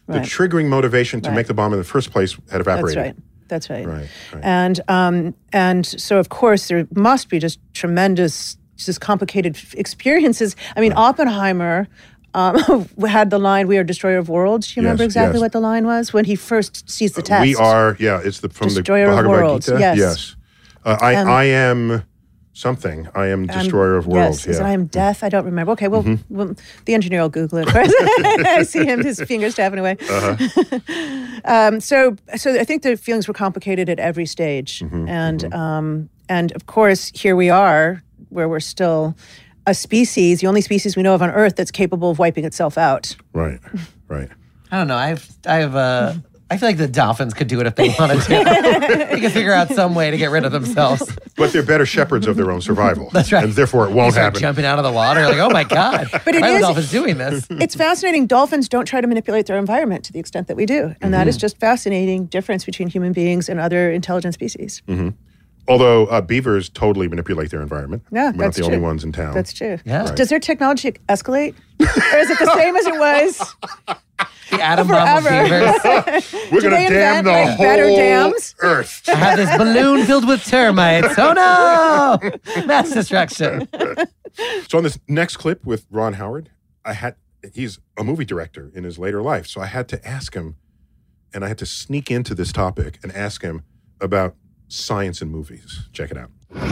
B: the
C: Right.
B: triggering motivation to
C: Right.
B: make the bomb in the first place had evaporated.
C: That's right. That's right.
B: Right, right.
C: And um, and so of course there must be just tremendous, just complicated f- experiences. I mean, Oppenheimer um, had the line, "We are destroyer of worlds." Do you remember
B: Yes,
C: exactly
B: yes.
C: what the line was when he first sees the test?
B: We are, yeah, it's the from
C: Destroyer
B: the
C: of
B: Bhagavad
C: worlds,
B: Gita.
C: yes.
B: Yes. Uh, I,
C: Um,
B: I am something. I am
C: I'm-
B: destroyer of worlds.
C: Yes, is it
B: yeah.
C: I am death? I don't remember. Okay, well,
B: Mhm.
C: well the engineer will Google it first. I see him, his fingers tapping away.
B: Uh-huh.
C: um, so, so I think the feelings were complicated at every stage,
B: Mm-hmm,
C: and um, and of course here we are, where we're still a species, the only species we know of on Earth that's capable of wiping itself out.
B: Right, right.
D: I don't know. I've, I've, uh, I feel like the dolphins could do it if they wanted to. They could figure out some way to get rid of themselves.
B: But they're better shepherds of their own survival.
D: That's right.
B: And therefore it
D: They
B: won't
D: start
B: happen.
D: jumping out of the water, like, oh my god!
C: But it
D: Why are
C: is-
D: the dolphins doing this?
C: It's fascinating. Dolphins don't try to manipulate their environment to the extent that we do, and that is
B: Mm-hmm.
C: just fascinating difference between human beings and other intelligent species.
B: hmm Although uh, beavers totally manipulate their environment.
C: Yeah,
B: We're not
C: that's
B: the
C: true.
B: only ones in town.
C: That's true.
D: Yeah.
B: Right.
C: Does their technology escalate? Or is it the same as it was?
D: The atom bomb of
C: Forever.
D: beavers.
B: We're
C: Do
B: going to
C: they
B: dam
C: invent,
B: the
C: like, better
B: whole
C: dams?
B: Earth.
D: I have this balloon filled with termites. Oh no! Mass destruction.
B: So on this next clip with Ron Howard, I had he's a movie director in his later life, so I had to ask him, and I had to sneak into this topic and ask him about science in movies. Check it out.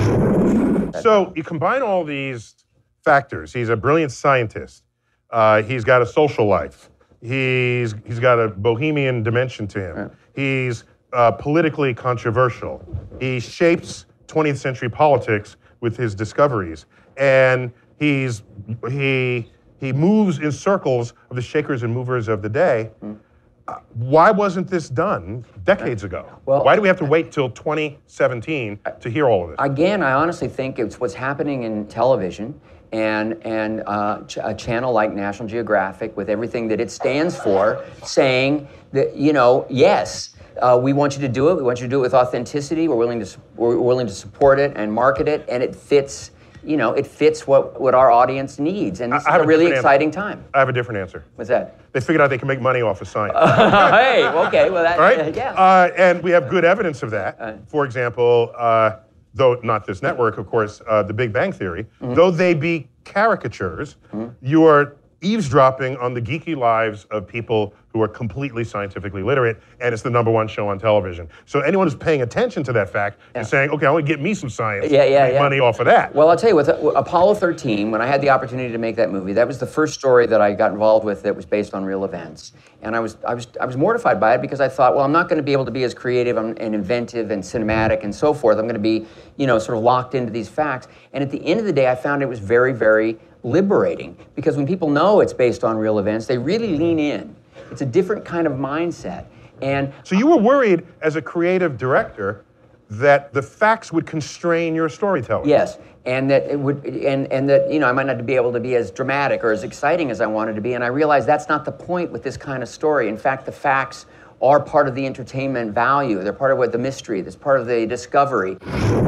B: So you combine all these factors. He's a brilliant scientist. Uh, he's got a social life. He's he's got a bohemian dimension to him. He's uh, politically controversial. He shapes twentieth century politics with his discoveries, and he's he he moves in circles of the shakers and movers of the day. Uh, why wasn't this done decades ago?
E: Well-
B: why do we have to wait till twenty seventeen to hear all of this?
E: Again, I honestly think it's what's happening in television and and uh, ch- a channel like National Geographic with everything that it stands for, saying that, you know, yes, uh, we want you to do it. We want you to do it with authenticity. We're willing to su- we're willing to support it and market it, and it fits. You know, it fits what, what our audience needs, and this
B: I- I
E: is
B: have
E: a
B: a
E: really
B: different
E: exciting time.
B: I have a different answer.
E: What's that?
B: They figured out they can make money off of science.
E: Hey, okay, well that,
B: All right?
E: uh, yeah.
B: Uh, and we have good evidence of that. For example, uh, though not this network, of course, uh, The Big Bang Theory,
E: Mm-hmm.
B: though they be caricatures, you are eavesdropping on the geeky lives of people who are completely scientifically literate, and it's the number one show on television. So anyone who's paying attention to that fact is saying, okay, I want to get me some science.
E: Yeah, yeah,
B: make
E: yeah.
B: money off of that.
E: Well, I'll tell you, with uh, Apollo thirteen, when I had the opportunity to make that movie, that was the first story that I got involved with that was based on real events. And I was, I was, I was mortified by it because I thought, well, I'm not going to be able to be as creative and and inventive and cinematic and so forth. I'm going to be, you know, sort of locked into these facts. And at the end of the day, I found it was very, very liberating because when people know it's based on real events, they really lean in. It's a different kind of mindset. And
B: So you were worried as a creative director that the facts would constrain your storytelling.
E: yes, and that it would, and and that you know I might not be able to be as dramatic or as exciting as I wanted to be. And I realized that's not the point with this kind of story. In fact, the facts are part of the entertainment value. They're part of what the mystery. That's part of the discovery.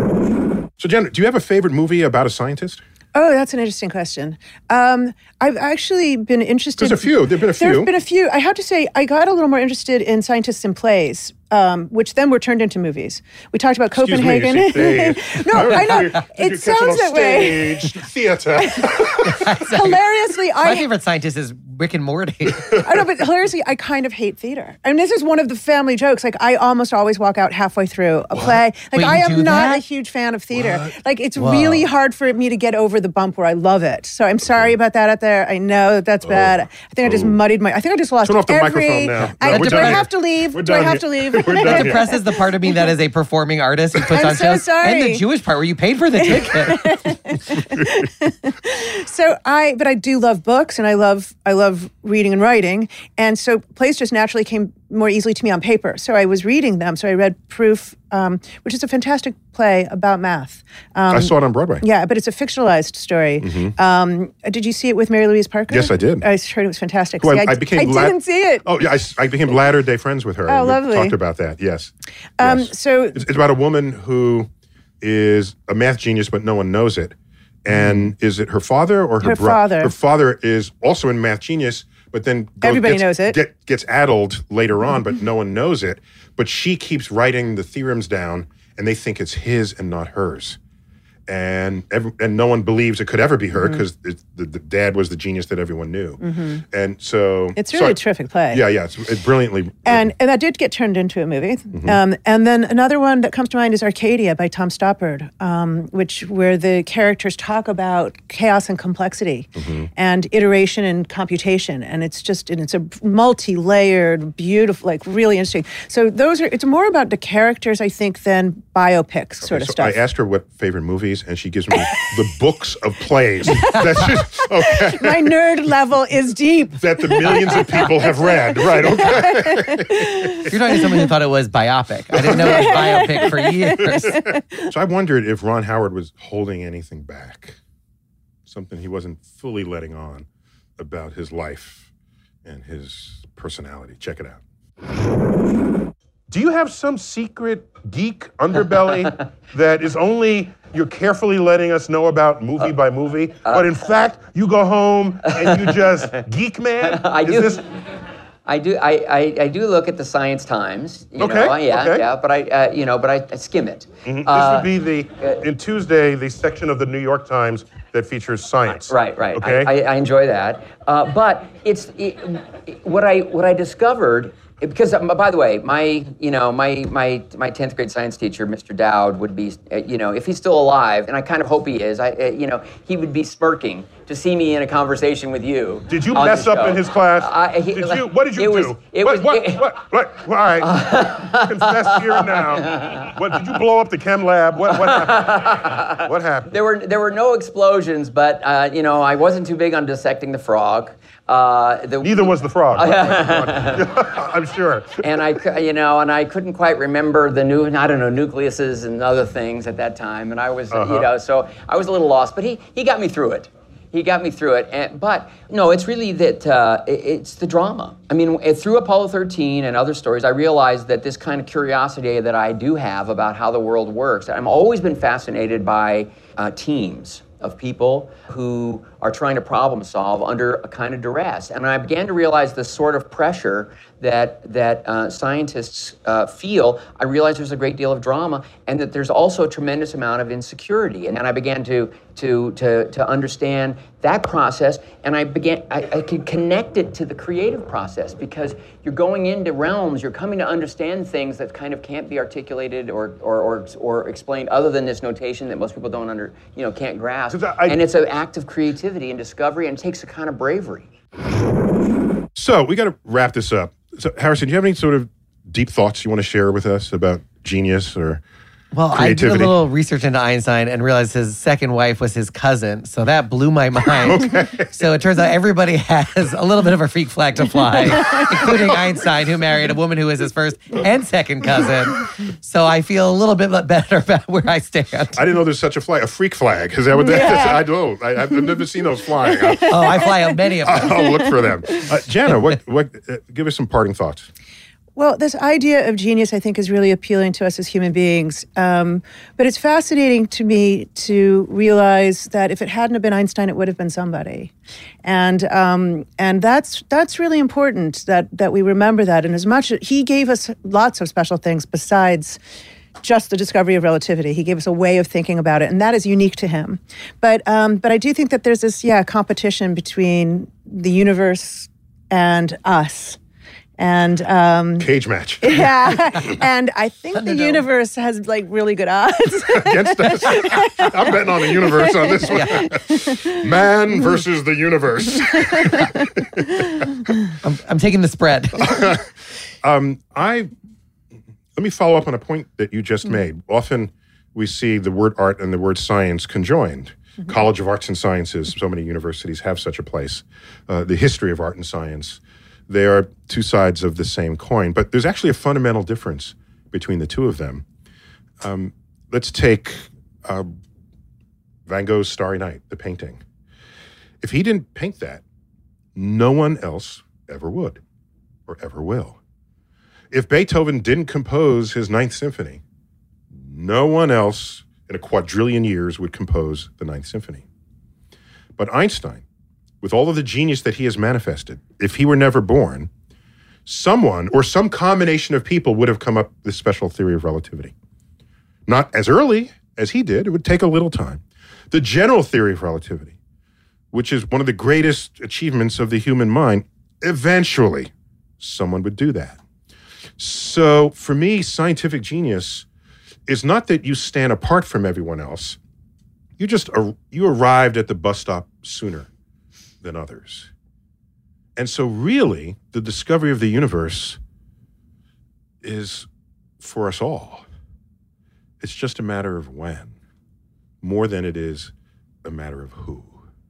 B: So Jen, do you have a favorite movie about a scientist?
C: Oh, that's an interesting question. Um, I've actually been interested.
B: There's a few. There've been a few.
C: There's been a few. I have to say, I got a little more interested in scientists in plays, um, which then were turned into movies. We talked about
B: Excuse me,
C: Copenhagen.
B: you say stage.
C: No, I know.
B: You- you
C: It
B: catch
C: sounds
B: on
C: that way.
B: stage, theater.
C: Hilariously,
D: My
C: I
D: favorite scientist is Rick and Morty.
C: I know, but hilariously, I kind of hate theater. I mean, this is one of the family jokes. Like, I almost always walk out halfway through a play. Like,
D: Wait,
C: I
D: you
C: am
D: do
C: not
D: that?
C: a huge fan of theater.
B: What?
C: Like, it's
D: Whoa.
C: really hard for me to get over the bump where I love it. So I'm sorry about that out there. I know that that's bad. I think I just
B: Oh.
C: muddied my. I think I just lost
B: Turn off the
C: every.
B: microphone now.
C: I,
B: No, we're
C: do
B: done
C: I
B: here.
C: have to leave?
B: We're
C: do I
B: done
C: have
B: here.
C: to leave?
B: We're done
D: It
B: here.
D: depresses the part of me that is a performing artist who puts
C: I'm
D: on
C: so
D: shows. And
C: sorry.
D: the Jewish part where you paid for the ticket.
C: So I, but I do love books, and I love I love reading and writing, and so plays just naturally came more easily to me on paper. So I was reading them. So I read Proof, um, which is a fantastic play about math. Um,
B: I saw it on Broadway.
C: Yeah, but it's a fictionalized story. Um, did you see it with Mary Louise Parker?
B: Yes, I did.
C: I heard it was fantastic.
B: Who
C: See,
B: I,
C: I,
B: I became.
C: I
B: la-
C: didn't see it.
B: Oh, yeah, I, s- I became latter day friends with her.
C: Oh,
B: We
C: lovely.
B: Talked about that. Yes.
C: Um,
B: Yes.
C: so
B: It's, it's about a woman who is a math genius, but no one knows it. And is it her father or her,
C: Her
B: bro-
C: father.
B: Her father is also a math genius, but then goes,
C: Everybody
B: gets,
C: knows it.
B: Get, gets addled later on, but no one knows it. But she keeps writing the theorems down, and they think it's his and not hers. And every, and no one believes it could ever be her because mm-hmm. the, the dad was the genius that everyone knew. Mm-hmm. And so
C: it's really
B: so,
C: a terrific play.
B: Yeah, yeah, it's, it's brilliantly.
C: And and that did get turned into a movie. Mm-hmm. Um, and then another one that comes to mind is Arcadia by Tom Stoppard, um, which where the characters talk about chaos and complexity mm-hmm. and iteration and computation, and it's just and it's a multi-layered, beautiful, like really interesting. So those are it's more about the characters, I think, than biopics okay, sort of
B: so
C: stuff.
B: I asked her what favorite movies. And she gives me the books of plays. That's just, okay.
C: My nerd level is deep.
B: That the millions of people have read. Right, okay.
D: You're talking to someone who thought it was biopic. I didn't know it was biopic for years.
B: So I wondered if Ron Howard was holding anything back. Something he wasn't fully letting on about his life and his personality. Check it out. Do you have some secret geek underbelly that is only you're carefully letting us know about movie uh, by movie, uh, but in fact you go home and you just geek man?
E: I
B: is
E: do.
B: This...
E: I do. I, I, I do look at the Science Times. You
B: okay.
E: Know, yeah.
B: Okay.
E: Yeah. But I uh, you know but I, I skim it.
B: Mm-hmm.
E: Uh,
B: this would be the in Tuesday the section of the New York Times that features science.
E: Right. Right.
B: Okay.
E: I, I, I enjoy that. Uh, but it's it, what I what I discovered. Because, um, by the way, my, you know, my my my tenth grade science teacher, Mister Dowd, would be, uh, you know, if he's still alive, and I kind of hope he is, I, uh, you know, he would be smirking to see me in a conversation with you.
B: Did you mess up in his class?
E: Uh, he,
B: did you? What did you
E: it
B: do?
E: Was, it
B: what,
E: was,
B: what,
E: it,
B: what, what, what, all right, uh, confess here and now. What, did you blow up the chem lab? What, what happened? What happened?
E: There were, there were no explosions, but, uh, you know, I wasn't too big on dissecting the frog. Uh, the,
B: Neither was the frog. I'm sure.
E: And I, you know, and I couldn't quite remember the new, I don't know, nucleuses and other things at that time. And I was, uh-huh. you know, so I was a little lost. But he, he got me through it. He got me through it. And, but no, it's really that uh, it, it's the drama. I mean, through Apollo thirteen and other stories, I realized that this kind of curiosity that I do have about how the world works. I've always been fascinated by uh, teams of people who are trying to problem solve under a kind of duress. And I began to realize the sort of pressure that that uh, scientists uh, feel. I realized there's a great deal of drama and that there's also a tremendous amount of insecurity. And then I began to to to to understand that process, and I began I, I could connect it to the creative process, because you're going into realms, you're coming to understand things that kind of can't be articulated or or or, or explained other than this notation that most people don't under you know can't grasp. I, and it's an act of creativity and discovery, and it takes a kind of bravery.
B: So we got to wrap this up. So Harrison, do you have any sort of deep thoughts you want to share with us about genius or
D: Well,
B: creativity?
D: I did a little research into Einstein and realized his second wife was his cousin. So that blew my mind.
B: Okay.
D: So it turns out everybody has a little bit of a freak flag to fly, including Einstein, who married a woman who was his first and second cousin. So I feel a little bit better about where I stand.
B: I didn't know there's such a flag, a freak flag. Is that what that is? I don't. I, I've never seen those flying.
D: Oh, I fly out many of them.
B: I'll look for them. Uh, Jana, what, what, uh, give us some parting thoughts.
C: Well, this idea of genius, I think, is really appealing to us as human beings. Um, but it's fascinating to me to realize that if it hadn't have been Einstein, it would have been somebody. And um, and that's that's really important that that we remember that. And as much as he gave us lots of special things besides just the discovery of relativity. He gave us a way of thinking about it, and that is unique to him. But um, but I do think that there's this, yeah, competition between the universe and us. And um,
B: cage match.
C: Yeah, and I think the universe has like really good odds
B: against us. I'm betting on the universe on this one. Yeah. Man versus the universe.
D: I'm, I'm taking the spread.
B: um, I let me follow up on a point that you just made. Often we see the word art and the word science conjoined. Mm-hmm. College of Arts and Sciences. So many universities have such a place. Uh, the history of art and science. They are two sides of the same coin, but there's actually a fundamental difference between the two of them. Um, let's take uh, Van Gogh's Starry Night, the painting. If he didn't paint that, no one else ever would or ever will. If Beethoven didn't compose his Ninth Symphony, no one else in a quadrillion years would compose the Ninth Symphony. But Einstein with all of the genius that he has manifested, if he were never born, someone or some combination of people would have come up with this special theory of relativity. Not as early as he did. It would take a little time. The general theory of relativity, which is one of the greatest achievements of the human mind, eventually someone would do that. So for me, scientific genius is not that you stand apart from everyone else. You just you arrived at the bus stop sooner than others. And so really, the discovery of the universe is for us all. It's just a matter of when, more than it is a matter of who.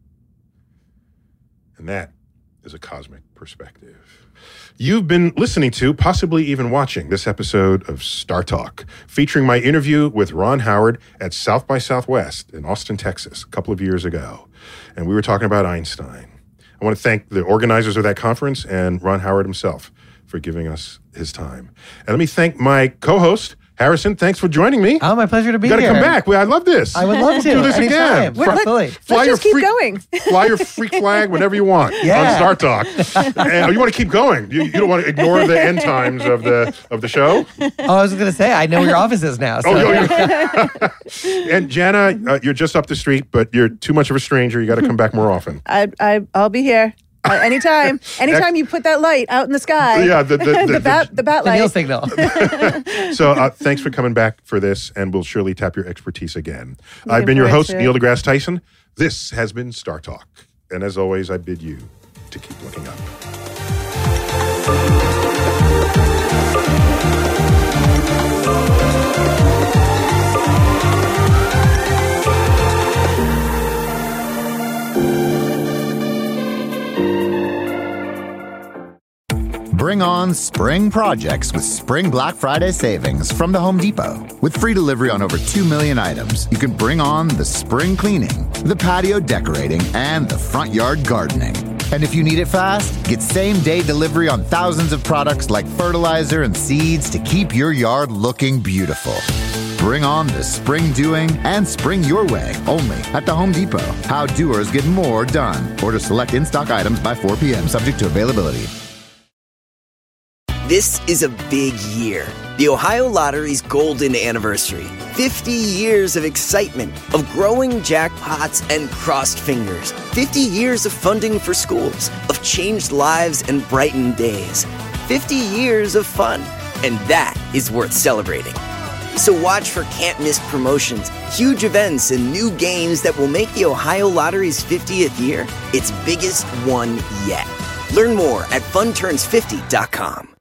B: And that is a cosmic perspective. You've been listening to, possibly even watching, this episode of Star Talk, featuring my interview with Ron Howard at South by Southwest in Austin, Texas, a couple of years ago. And we were talking about Einstein. I want to thank the organizers of that conference and Ron Howard himself for giving us his time. And let me thank my co-host, Harrison. Thanks for joining me.
D: Oh, my pleasure to be
B: you gotta
D: here.
B: You got to come back. We, I love this.
D: I would love
B: we'll
D: to.
B: do this
D: Anytime.
B: again.
C: Let,
B: Fly,
C: let's
B: fly
C: just keep
B: freak,
C: going.
B: Fly your freak flag whenever you want
D: Yeah.
B: on Star Talk. And you want to keep going. You, you don't want to ignore the end times of the of the show.
D: Oh, I was going to say, I know where your office is now. So.
B: Oh, you're, and Jana, uh, you're just up the street, but you're too much of a stranger. You got to come back more often.
C: I, I, I'll be here. Uh, anytime, anytime you put that light out in the sky.
B: Yeah, the the, the,
C: the bat, the bat
D: The
C: light.
D: Neil signal.
B: So uh, thanks for coming back for this, and we'll surely tap your expertise again.
C: Looking
B: I've been your
C: forward
B: host,
C: to it.
B: Neil deGrasse Tyson. This has been Star Talk. And as always, I bid you to keep looking up.
G: Bring on spring projects with Spring Black Friday savings from the Home Depot. With free delivery on over two million items, you can bring on the spring cleaning, the patio decorating, and the front yard gardening. And if you need it fast, get same-day delivery on thousands of products like fertilizer and seeds to keep your yard looking beautiful. Bring on the spring doing and spring your way only at the Home Depot. How doers get more done. Order select in-stock items by four p.m. subject to availability.
J: This is a big year. The Ohio Lottery's golden anniversary. fifty years of excitement, of growing jackpots and crossed fingers. fifty years of funding for schools, of changed lives and brightened days. fifty years of fun. And that is worth celebrating. So watch for can't-miss promotions, huge events, and new games that will make the Ohio Lottery's fiftieth year its biggest one yet. Learn more at fun turns fifty dot com.